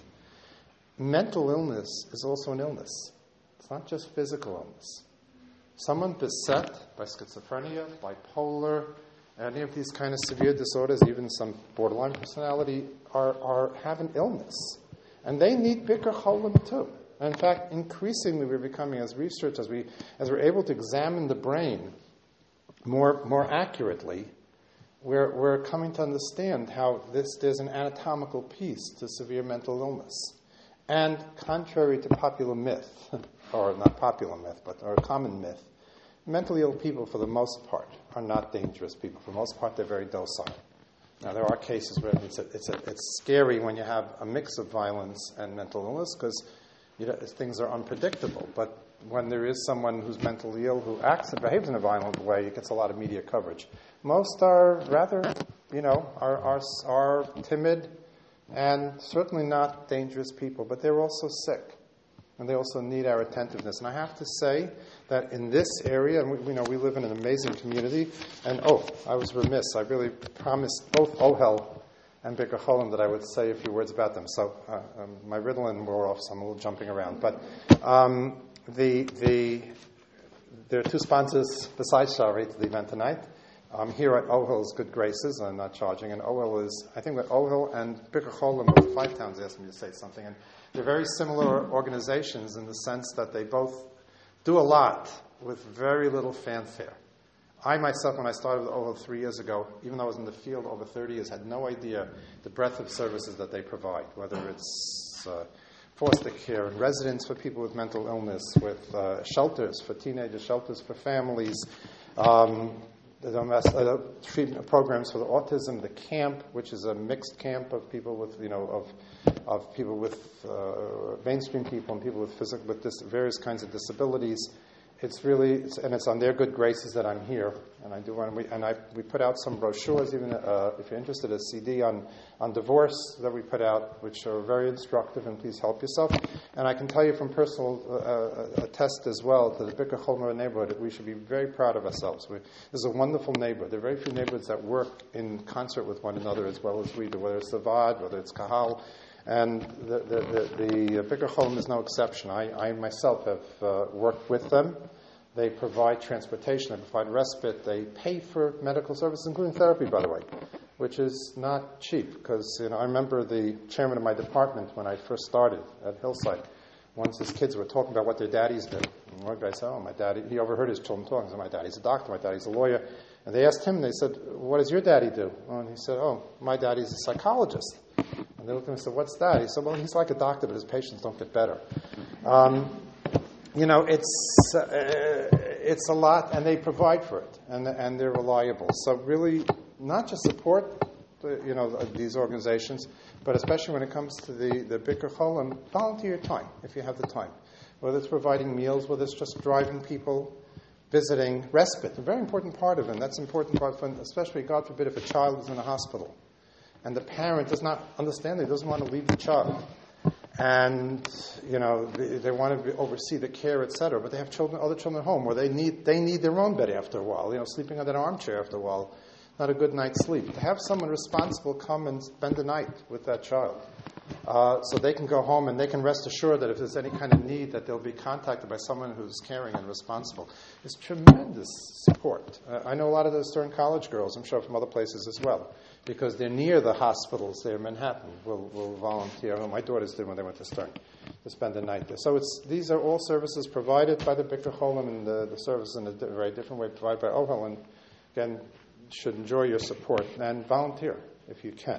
Mental illness is also an illness. It's not just physical illness. Someone beset by schizophrenia, bipolar, any of these kind of severe disorders, even some borderline personality, are, are have an illness. And they need Bikur Cholim too. And in fact, increasingly we're becoming, as research, as, we, as we're able to examine the brain more, more accurately, we're, we're coming to understand how this, there's an anatomical piece to severe mental illness. And contrary to popular myth, or not popular myth, but or a common myth, mentally ill people, for the most part, are not dangerous people. For the most part, they're very docile. Now, there are cases where it's a, it's, a, it's scary when you have a mix of violence and mental illness because you know, things are unpredictable. But when there is someone who's mentally ill who acts and behaves in a violent way, it gets a lot of media coverage. Most are rather, you know, are are, are timid and certainly not dangerous people, but they're also sick. And they also need our attentiveness. And I have to say that in this area, and we, we know we live in an amazing community, and oh, I was remiss. I really promised both Ohel and Bikur Cholim that I would say a few words about them. So uh, um, my Ritalin wore off, so I'm a little jumping around. But um, the the there are two sponsors besides Shari to the event tonight. I'm here at Ohel's Good Graces. I'm not charging. And Ohel is, I think that Ohel and Bikur Cholim of Five Towns asked me to say something. And they're very similar organizations in the sense that they both do a lot with very little fanfare. I myself, when I started with Ohel three years ago, even though I was in the field over thirty years, had no idea the breadth of services that they provide, whether it's uh, foster care and residence for people with mental illness, with uh, shelters for teenagers, shelters for families, um, the domestic, uh, treatment programs for the autism, the camp, which is a mixed camp of people with, you know, of of people with uh, mainstream people and people with physical, with dis- various kinds of disabilities. It's really, it's, and it's on their good graces that I'm here, and I do want to, we, and I we put out some brochures, even uh, if you're interested, a C D on on divorce that we put out, which are very instructive, and please help yourself. And I can tell you from personal uh, attest as well to the Bikur Cholim neighborhood that we should be very proud of ourselves. We, this is a wonderful neighborhood. There are very few neighborhoods that work in concert with one another as well as we do, whether it's Savad, whether it's Kahal. And the, the, the, the Bikur Cholim is no exception. I, I myself have uh, worked with them. They provide transportation, they provide respite, they pay for medical services, including therapy, by the way, which is not cheap. Because you know, I remember the chairman of my department when I first started at Hillside. Once his kids were talking about what their daddies did. And one guy said, oh, my daddy, he overheard his children talking. He said, my daddy's a doctor, my daddy's a lawyer. And they asked him, they said, what does your daddy do? And he said, oh, my daddy's a psychologist. And they looked at him and said, what's that? He said, well, he's like a doctor, but his patients don't get better. Um, you know, it's uh, it's a lot, and they provide for it, and and they're reliable. So really, not just support, the, you know, these organizations, but especially when it comes to the, the Bikur Cholim, volunteer your time, if you have the time. Whether it's providing meals, whether it's just driving people, visiting, respite, a very important part of it, and that's an important part, for, especially, God forbid, if a child is in a hospital, and the parent does not understand, he doesn't want to leave the child. And, you know, they, they want to be, oversee the care, et cetera, but they have children, other children at home where they need they need their own bed after a while, you know, sleeping on that armchair after a while, not a good night's sleep. To have someone responsible come and spend the night with that child uh, so they can go home and they can rest assured that if there's any kind of need that they'll be contacted by someone who's caring and responsible. It's tremendous support. Uh, I know a lot of those Stern College girls, I'm sure from other places as well, because they're near the hospitals there in Manhattan, will will volunteer. Well, my daughters did when they went to Stern, to spend the night there. So it's these are all services provided by the Bikur Cholim, and the, the services in a di- very different way provided by Ohel, and again, should enjoy your support and volunteer if you can.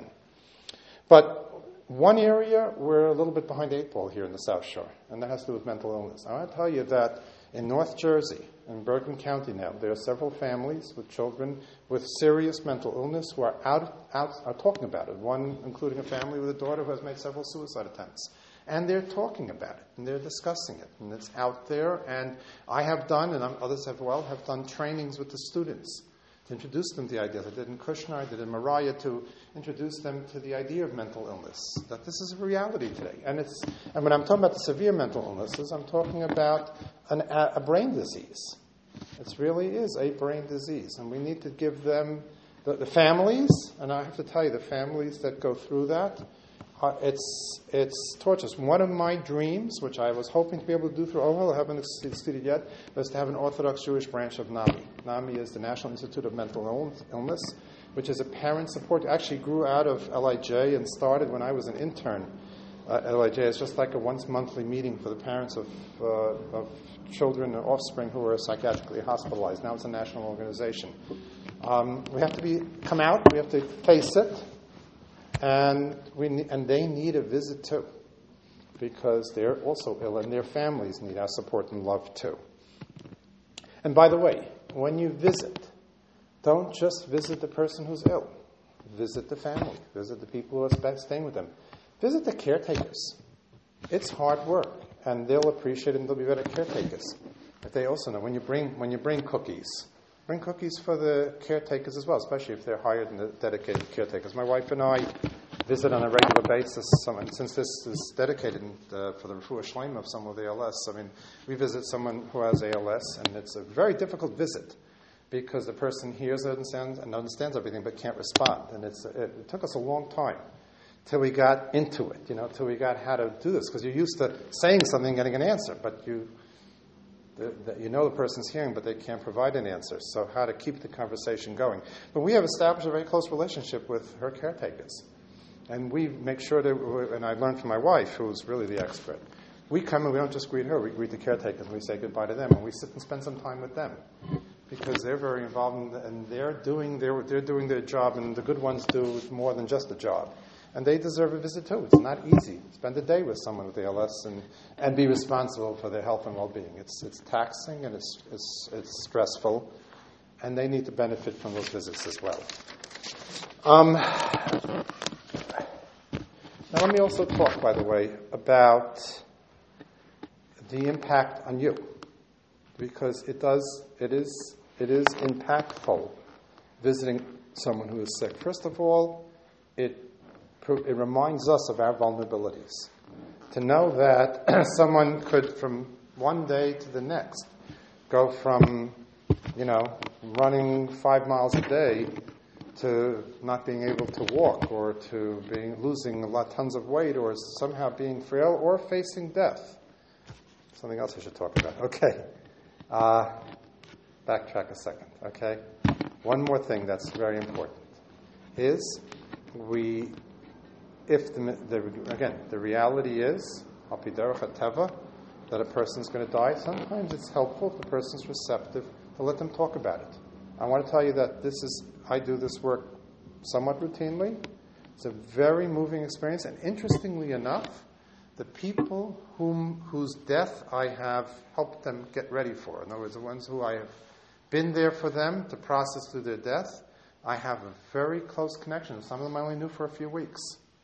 But one area, we're a little bit behind eight ball here in the South Shore, and that has to do with mental illness. I want to tell you that in North Jersey, in Bergen County now, there are several families with children with serious mental illness who are out, out are talking about it. One including a family with a daughter who has made several suicide attempts. And they're talking about it, and they're discussing it, and it's out there. And I have done, and others have well, have done trainings with the students to introduce them to the ideas. I did in Kushner, I did in Mariah, to introduce them to the idea of mental illness, that this is a reality today. And it's and when I'm talking about the severe mental illnesses, I'm talking about an, a, a brain disease. It really is a brain disease, and we need to give them, the, the families, and I have to tell you, the families that go through that, uh, it's it's torturous. One of my dreams, which I was hoping to be able to do through OHEL, I haven't succeeded yet, was to have an Orthodox Jewish branch of NAMI. NAMI is the National Institute of Mental Illness, which is a parent support. It actually grew out of L I J and started when I was an intern at L I J. It's just like a once monthly meeting for the parents of, uh, of children and offspring who are psychiatrically hospitalized. Now it's a national organization. Um, we have to be come out. We have to face it. And we ne- and they need a visit too, because they're also ill, and their families need our support and love too. And by the way, when you visit, don't just visit the person who's ill. Visit the family. Visit the people who are staying with them. Visit the caretakers. It's hard work, and they'll appreciate it, and they'll be better caretakers. But they also know when you bring when you bring cookies. Bring cookies for the caretakers as well, especially if they're hired and dedicated caretakers. My wife and I visit on a regular basis, someone, since this is dedicated uh, for the refuah shleima of someone with A L S. I mean, we visit someone who has A L S, and it's a very difficult visit because the person hears it and understands, and understands everything but can't respond. And it's, it, it took us a long time till we got into it, you know, till we got how to do this, because you're used to saying something and getting an answer, but you... The, the, you know the person's hearing, but they can't provide an answer. So how to keep the conversation going. But we have established a very close relationship with her caretakers. And we make sure that, and I learned from my wife, who's really the expert, we come and we don't just greet her, we greet the caretakers, and we say goodbye to them, and we sit and spend some time with them. Because they're very involved, in, and they're doing their, they're doing their job, and the good ones do more than just a job. And they deserve a visit too. It's not easy. Spend a day with someone with A L S and, and be responsible for their health and well-being. It's it's taxing and it's, it's it's stressful, and they need to benefit from those visits as well. Um, now let me also talk, by the way, about the impact on you, because it does it is it is impactful visiting someone who is sick. First of all, it It reminds us of our vulnerabilities. To know that someone could, from one day to the next, go from, you know, running five miles a day to not being able to walk, or to being losing a lot, tons of weight, or somehow being frail, or facing death. Something else I should talk about. Okay. Uh, backtrack a second, okay? One more thing that's very important is we... If, the, the, again, the reality is, al pi derech hateva, that a person's going to die, sometimes it's helpful if the person's receptive to let them talk about it. I want to tell you that this is, I do this work somewhat routinely. It's a very moving experience, and interestingly enough, the people whom whose death I have helped them get ready for, in other words, the ones who I have been there for them to process through their death, I have a very close connection. Some of them I only knew for a few weeks.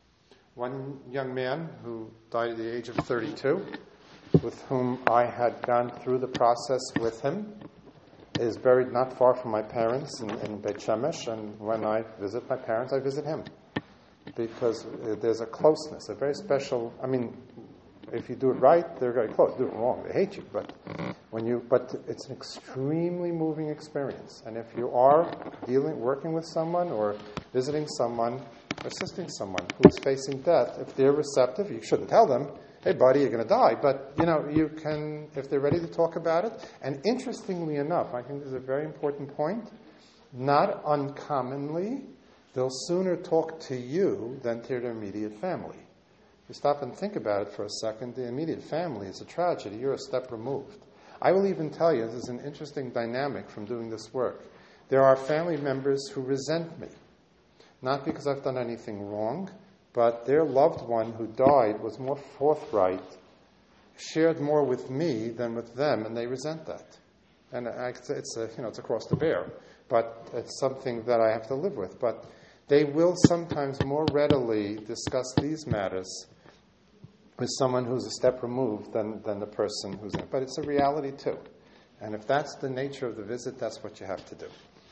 One young man who died at the age of thirty-two, with whom I had gone through the process with him, is buried not far from my parents in, in Beit Shemesh, and when I visit my parents, I visit him. Because there's a closeness, a very special, I mean, if you do it right, they're very close. Do it wrong, they hate you. But when you, but it's an extremely moving experience. And if you are dealing, working with someone, or visiting someone, assisting someone who's facing death, if they're receptive, you shouldn't tell them, hey buddy, you're going to die, but you know, you can, if they're ready to talk about it. And interestingly enough, I think this is a very important point, not uncommonly, they'll sooner talk to you than to their immediate family. If you stop and think about it for a second, the immediate family is a tragedy. You're a step removed. I will even tell you, this is an interesting dynamic from doing this work. There are family members who resent me. Not because I've done anything wrong, but their loved one who died was more forthright, shared more with me than with them, and they resent that. And it's a, you know, it's a cross to bear, but it's something that I have to live with. But they will sometimes more readily discuss these matters with someone who's a step removed than, than the person who's in it. But it's a reality too. And if that's the nature of the visit, that's what you have to do.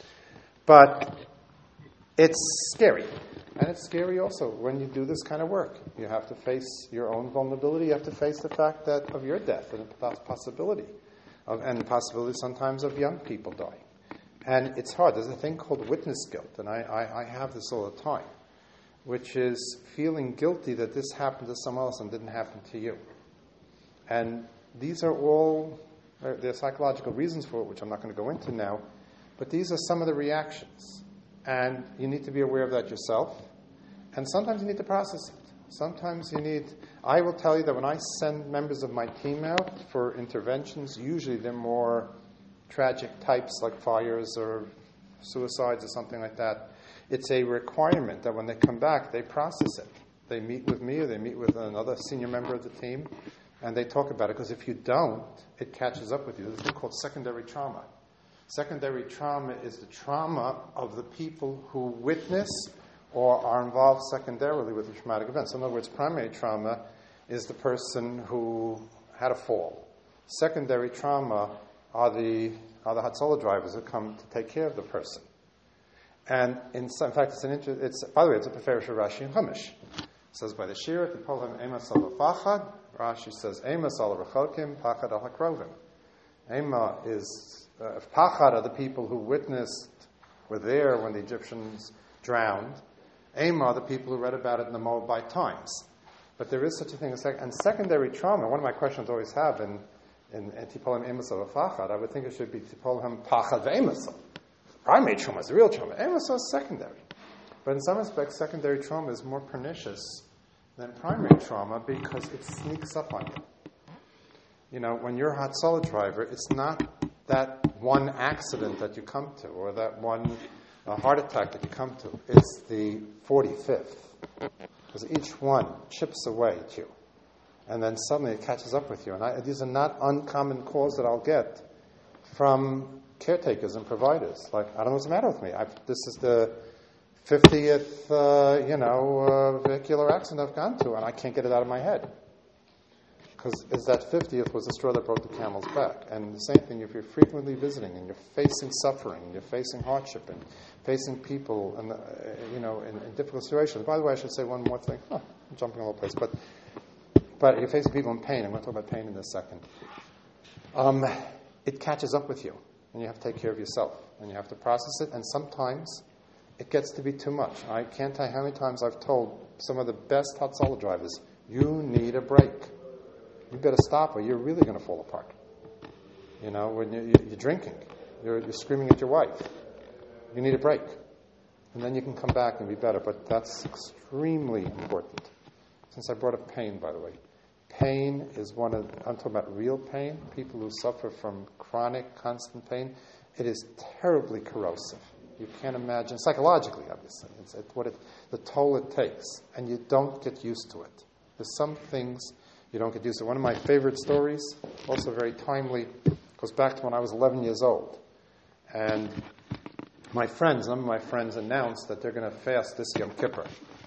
But it's scary. And it's scary also when you do this kind of work. You have to face your own vulnerability. You have to face the fact that of your death and the possibility. Of, and the possibility sometimes of young people dying. And it's hard. There's a thing called witness guilt. And I, I, I have this all the time. Which is feeling guilty that this happened to someone else and didn't happen to you. And these are all, there are psychological reasons for it, which I'm not going to go into now. But these are some of the reactions. And you need to be aware of that yourself. And sometimes you need to process it. Sometimes you need, I will tell you that when I send members of my team out for interventions, usually they're more tragic types like fires or suicides or something like that. It's a requirement that when they come back, they process it. They meet with me or they meet with another senior member of the team, and they talk about it. Because if you don't, it catches up with you. There's a thing called secondary trauma. Secondary trauma is the trauma of the people who witness or are involved secondarily with the traumatic events. In other words, primary trauma is the person who had a fall. Secondary trauma are the are the Hatzalah drivers who come to take care of the person. And in, some, in fact, it's an inter- it's by the way, it's a Peferish of Rashi and Chumash. It says by the Shir, Tipolhem Emas al Pachad. Rashi says Emas al Rechalkim, Pachad al Hakrovim. Ema is uh, Pachad are the people who witnessed, were there when the Egyptians drowned. Ema are the people who read about it in the Moabite times. But there is such a thing as sec- and secondary trauma. One of my questions I always have in in, in Tipolhem Emas al Pachad, I would think it should be Tipolhem Pachad ve'Emas. Primary trauma is the real trauma. Emas is secondary. But in some respects, secondary trauma is more pernicious than primary trauma because it sneaks up on you. You know, when you're a Hatzalah driver, it's not that one accident that you come to or that one uh, heart attack that you come to. It's the forty-fifth. Because each one chips away at you. And then suddenly it catches up with you. And I, these are not uncommon calls that I'll get from caretakers and providers. Like, I don't know what's the matter with me. I've, this is the fiftieth, uh, you know, uh, vehicular accident I've gone to, and I can't get it out of my head. Because it's that fiftieth was the straw that broke the camel's back. And the same thing, if you're frequently visiting and you're facing suffering, and you're facing hardship, and facing people, and uh, you know, in, in difficult situations. By the way, I should say one more thing. Oh, I'm jumping all over the place, but but you're facing people in pain. I'm going to talk about pain in a second. Um, it catches up with you. And you have to take care of yourself. And you have to process it. And sometimes it gets to be too much. I can't tell you how many times I've told some of the best Hatzalah drivers, you need a break. You better stop or you're really going to fall apart. You know, when you, you're drinking, you're, you're screaming at your wife. You need a break. And then you can come back and be better. But that's extremely important. Since I brought up pain, by the way. Pain is one of, I'm talking about real pain, people who suffer from chronic, constant pain. It is terribly corrosive. You can't imagine, psychologically, obviously, it's, it's what it, the toll it takes, and you don't get used to it. There's some things you don't get used to. One of my favorite stories, also very timely, goes back to when I was eleven years old. And my friends, some of my friends announced that they're going to fast this Yom Kippur.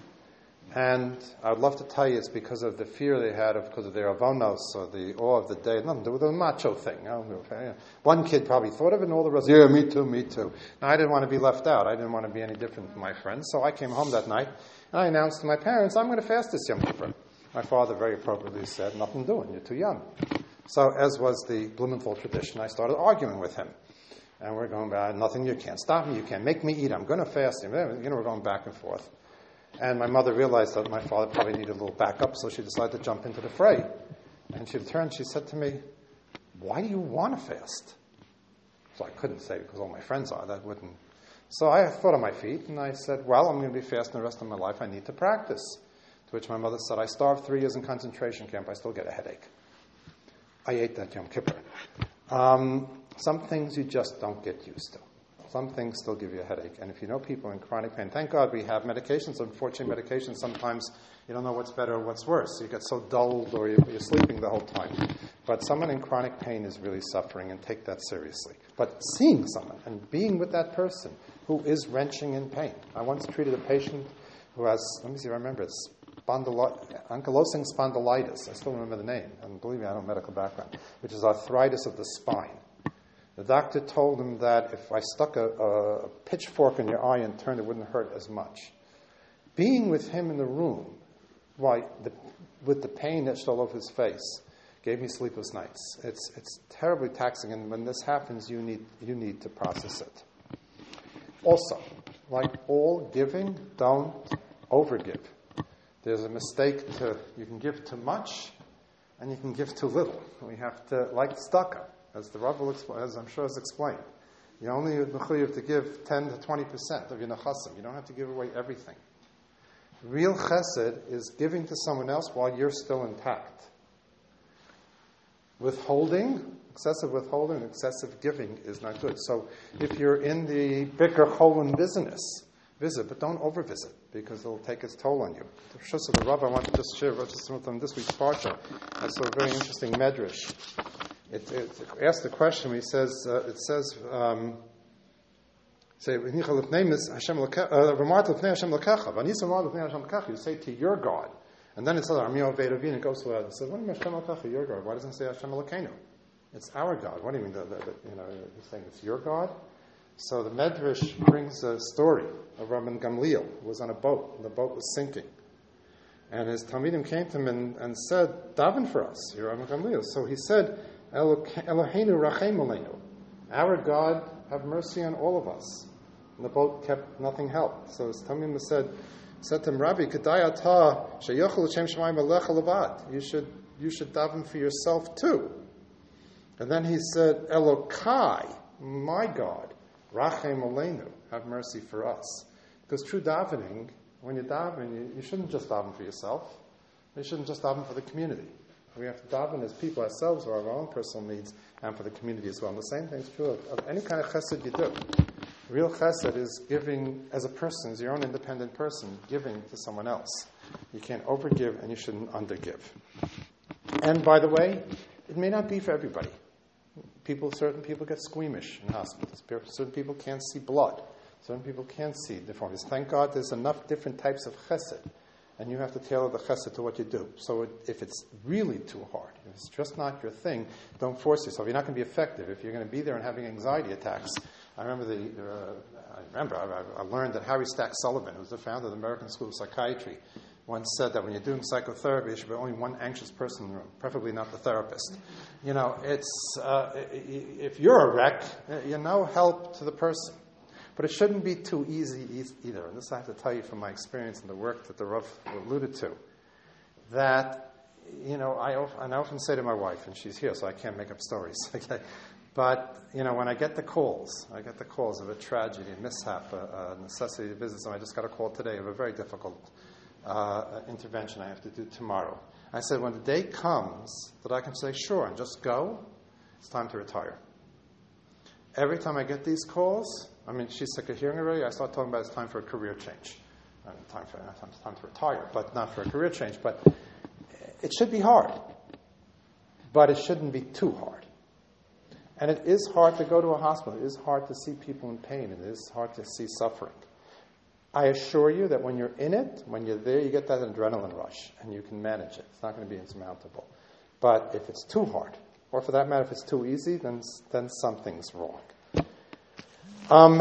And I would love to tell you it's because of the fear they had, of because of their avonos or the awe of the day. Nothing to do with the macho thing. You know? One kid probably thought of it, and all the rest, yeah, me too, me too. Now, I didn't want to be left out. I didn't want to be any different from my friends. So I came home that night, and I announced to my parents, I'm going to fast this Yom Kippur. My father very appropriately said, nothing doing, you're too young. So, as was the Blumenthal tradition, I started arguing with him. And we're going back, nothing, you can't stop me, you can't make me eat, I'm going to fast. You know, we're going back and forth. And my mother realized that my father probably needed a little backup, so she decided to jump into the fray. And she returned, she said to me, why do you want to fast? So I couldn't say because all my friends are, that wouldn't. So I thought on my feet, and I said, well, I'm going to be fasting the rest of my life, I need to practice. To which my mother said, I starved three years in concentration camp, I still get a headache. I ate that Yom Kippur. Um, some things you just don't get used to. Some things still give you a headache. And if you know people in chronic pain, thank God we have medications. Unfortunately, medications, sometimes you don't know what's better or what's worse. You get so dulled or you're, you're sleeping the whole time. But someone in chronic pain is really suffering, and take that seriously. But seeing someone and being with that person who is wrenching in pain. I once treated a patient who has, let me see if I remember, it's ankylosing spondylitis. I still remember the name, and believe me, I don't have a medical background, which is arthritis of the spine. The doctor told him that if I stuck a, a pitchfork in your eye and turned, it wouldn't hurt as much. Being with him in the room, why, the, with the pain etched all over his face, gave me sleepless nights. It's it's terribly taxing, and when this happens, you need you need to process it. Also, like all giving, don't overgive. There's a mistake to, you can give too much, and you can give too little. We have to, like tzedakah, as the Rav will explain, as I'm sure is explained. You only have to give ten to twenty percent of your nechasim. You don't have to give away everything. Real chesed is giving to someone else while you're still intact. Withholding, excessive withholding, excessive giving is not good. So if you're in the biker cholim business, visit, but don't overvisit, because it'll take its toll on you. The Shus of the Rav, I want to just share just from this week's parsha. I saw a very interesting medrash. It, it asks the question. He says, uh, it says, um, say, you say to your God, and then it says, it goes to that. It says, what do you mean Hashem Elokecha, your God? Why doesn't it say Hashem Elokeinu? It's our God. What do you mean? The, the, the, you know, he's saying it's your God? So the Medrash brings a story of Rabban Gamliel, who was on a boat, and the boat was sinking. And his Talmidim came to him and, and said, daven for us, you're Rabban Gamliel. So he said, Eloheinu rachem aleinu. Our God, have mercy on all of us. And the boat kept, nothing helped. So his Talmidim said, said to him, Rabbi, Kedai ata sheyochel Hashem Shemayim alecha levad. You should you should daven for yourself too. And then he said, Elokai, my God, rachem aleinu, have mercy for us. Because true davening, when you daven, you, you shouldn't just daven for yourself. You shouldn't just daven for the community. We have to daven as people ourselves or our own personal needs and for the community as well. And the same thing is true of, of any kind of chesed you do. Real chesed is giving as a person, as your own independent person, giving to someone else. You can't overgive and you shouldn't undergive. And by the way, it may not be for everybody. People, certain people get squeamish in hospitals. Certain people can't see blood. Certain people can't see deformities. Thank God there's enough different types of chesed. And you have to tailor the chesed to what you do. So it, if it's really too hard, if it's just not your thing, don't force yourself. You're not going to be effective. If you're going to be there and having anxiety attacks, I remember the, uh, I remember I, I learned that Harry Stack Sullivan, who was the founder of the American School of Psychiatry, once said that when you're doing psychotherapy, there should be only one anxious person in the room, preferably not the therapist. You know, it's uh, if you're a wreck, you're no help to the person. But it shouldn't be too easy either. And this I have to tell you from my experience in the work that the Rav alluded to, that, you know, I often, and I often say to my wife, and she's here, so I can't make up stories, okay? But, you know, when I get the calls, I get the calls of a tragedy, a mishap, a, a necessity to visit, and I just got a call today of a very difficult uh, intervention I have to do tomorrow. I said, when the day comes that I can say, sure, and just go, it's time to retire. Every time I get these calls, I mean, she's sick of hearing already, I start talking about it's time for a career change. Uh, time for time, time to retire, but not for a career change. But it should be hard. But it shouldn't be too hard. And it is hard to go to a hospital. It is hard to see people in pain. It is hard to see suffering. I assure you that when you're in it, when you're there, you get that adrenaline rush, and you can manage it. It's not going to be insurmountable. But if it's too hard, or for that matter, if it's too easy, then then something's wrong. Um,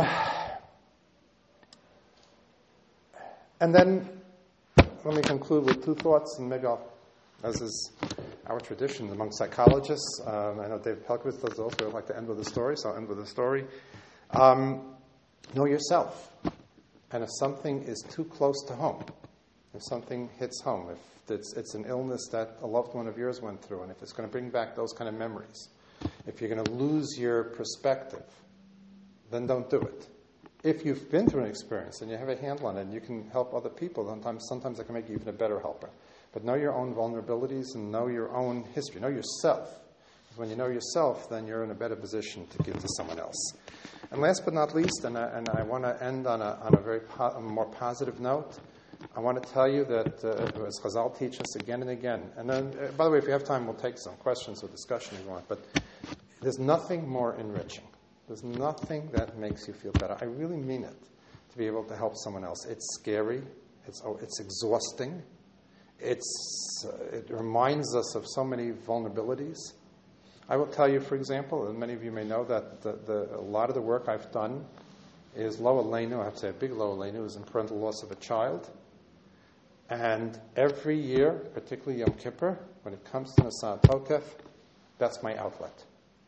and then let me conclude with two thoughts, and maybe I'll, as is our tradition among psychologists, um, I know David Pelkowitz does also like to end with a story, so I'll end with a story. Um, know yourself. And if something is too close to home, if something hits home, if it's, it's an illness that a loved one of yours went through, and if it's going to bring back those kind of memories, if you're going to lose your perspective, then don't do it. If you've been through an experience and you have a handle on it and you can help other people, sometimes sometimes it can make you even a better helper. But know your own vulnerabilities and know your own history. Know yourself. Because when you know yourself, then you're in a better position to give to someone else. And last but not least, and I, and I want to end on a, on a very po- a more positive note, I want to tell you that, uh, as Chazal teach us again and again, and then, uh, by the way, if we have time, we'll take some questions or discussion if you want, but there's nothing more enriching. There's nothing that makes you feel better. I really mean it, to be able to help someone else. It's scary. It's oh, it's exhausting. it's uh, it reminds us of so many vulnerabilities. I will tell you, for example, and many of you may know that the, the, a lot of the work I've done is Lo Aleinu. I have to say a big Lo Aleinu is in parental loss of a child. And every year, particularly Yom Kippur, when it comes to Nisan Tokef, that's my outlet.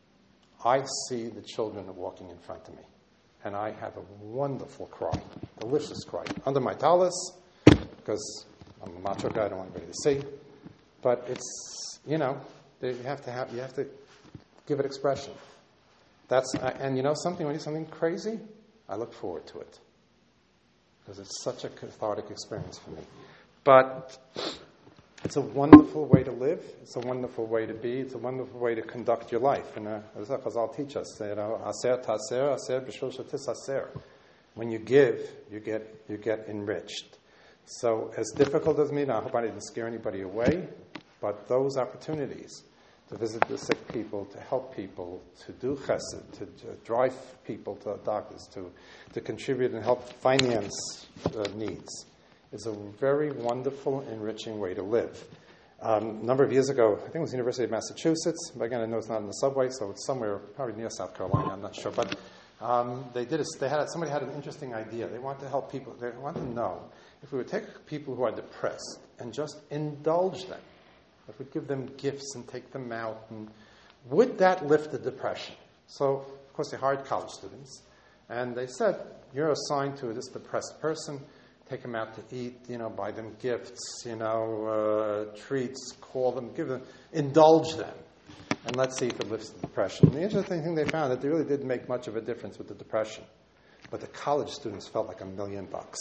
I see the children walking in front of me, and I have a wonderful cry, delicious cry, under my talis, because I'm a macho guy, I don't want anybody to see. But it's, you know, you have to have, you have to give it expression. That's, and you know something, when you do something crazy, I look forward to it, because it's such a cathartic experience for me. But it's a wonderful way to live. It's a wonderful way to be. It's a wonderful way to conduct your life. And uh, as Chazal teach us, you know, aser taser, aser b'shul shatis aser. When you give, you get you get enriched. So as difficult as me, now I hope I didn't scare anybody away, but those opportunities to visit the sick people, to help people, to do chesed, to, to drive people to doctors, to to contribute and help finance uh, needs, is a very wonderful, enriching way to live. Um, a number of years ago, I think it was the University of Massachusetts, but again, I know it's not in the subway, so it's somewhere probably near South Carolina, I'm not sure. But um, they did. A, they had somebody had an interesting idea. They wanted to help people. They wanted to know if we would take people who are depressed and just indulge them, if we'd give them gifts and take them out, and would that lift the depression? So, of course, they hired college students, and they said, "You're assigned to this depressed person. Take them out to eat, you know, buy them gifts, you know, uh, treats, call them, give them, indulge them, and let's see if it lifts the depression." And the interesting thing they found that they really didn't make much of a difference with the depression, but the college students felt like a million bucks.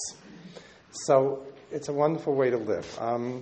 So it's a wonderful way to live. Um,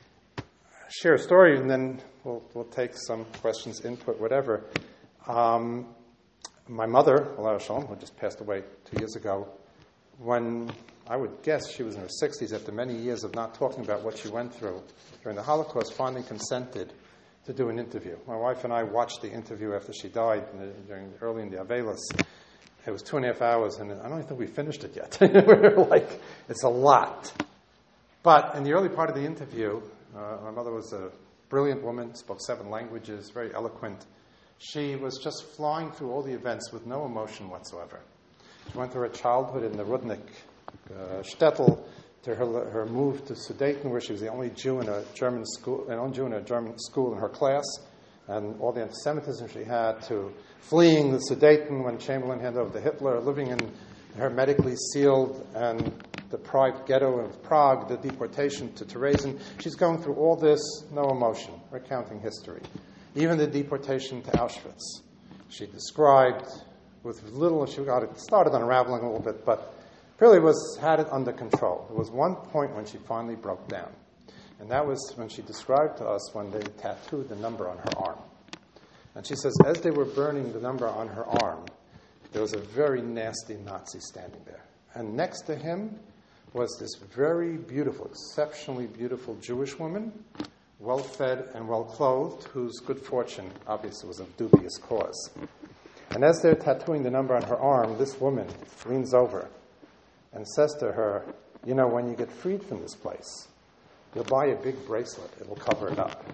share a story, and then we'll we'll take some questions, input, whatever. Um, my mother, Alara Shalom, who just passed away two years ago, when I would guess she was in her sixties, after many years of not talking about what she went through during the Holocaust, finally consented to do an interview. My wife and I watched the interview after she died in the, during early in the Avelis. It was two and a half hours, and I don't even think we finished it yet. We were like, it's a lot. But in the early part of the interview, uh, my mother was a brilliant woman, spoke seven languages, very eloquent. She was just flying through all the events with no emotion whatsoever. She went through her childhood in the Rudnik uh, shtetl, to her, her move to Sudeten, where she was the only Jew in a German school, an only Jew in a German school in her class, and all the anti-Semitism she had, to fleeing the Sudeten when Chamberlain handed over to Hitler, living in the hermetically sealed and deprived ghetto of Prague, the deportation to Terezin. She's going through all this, no emotion, recounting history. Even the deportation to Auschwitz. She described with little, she got it started unraveling a little bit, but really was had it under control. There was one point when she finally broke down, and that was when she described to us when they tattooed the number on her arm. And she says, as they were burning the number on her arm, there was a very nasty Nazi standing there. And next to him was this very beautiful, exceptionally beautiful Jewish woman, well-fed and well-clothed, whose good fortune obviously was of dubious cause. And as they're tattooing the number on her arm, this woman leans over and says to her, you know, when you get freed from this place, you'll buy a big bracelet. It'll cover it up.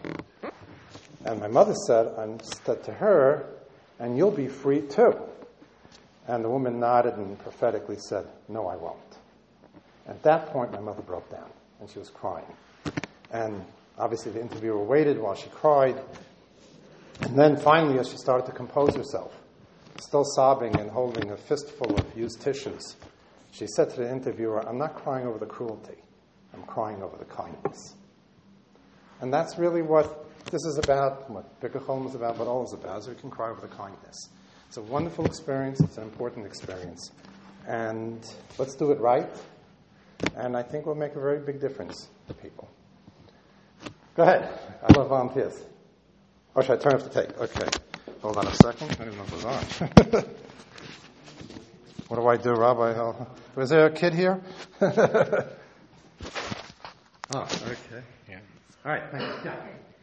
And my mother said, and said to her, and you'll be free too. And the woman nodded and prophetically said, no, I won't. At that point, my mother broke down, and she was crying. And obviously the interviewer waited while she cried. And then finally, as she started to compose herself, still sobbing and holding a fistful of used tissues, she said to the interviewer, I'm not crying over the cruelty. I'm crying over the kindness. And that's really what this is about, what Birkat Cholim is about, what all is about, is we can cry over the kindness. It's a wonderful experience. It's an important experience. And let's do it right. And I think we'll make a very big difference to people. Go ahead. I love volunteers. Or should I turn off the tape? Okay. Hold on a second. I don't even know if it was on. What do I do, Rabbi? Was there a kid here? Oh, okay. Yeah. All right. Thank you. Yeah.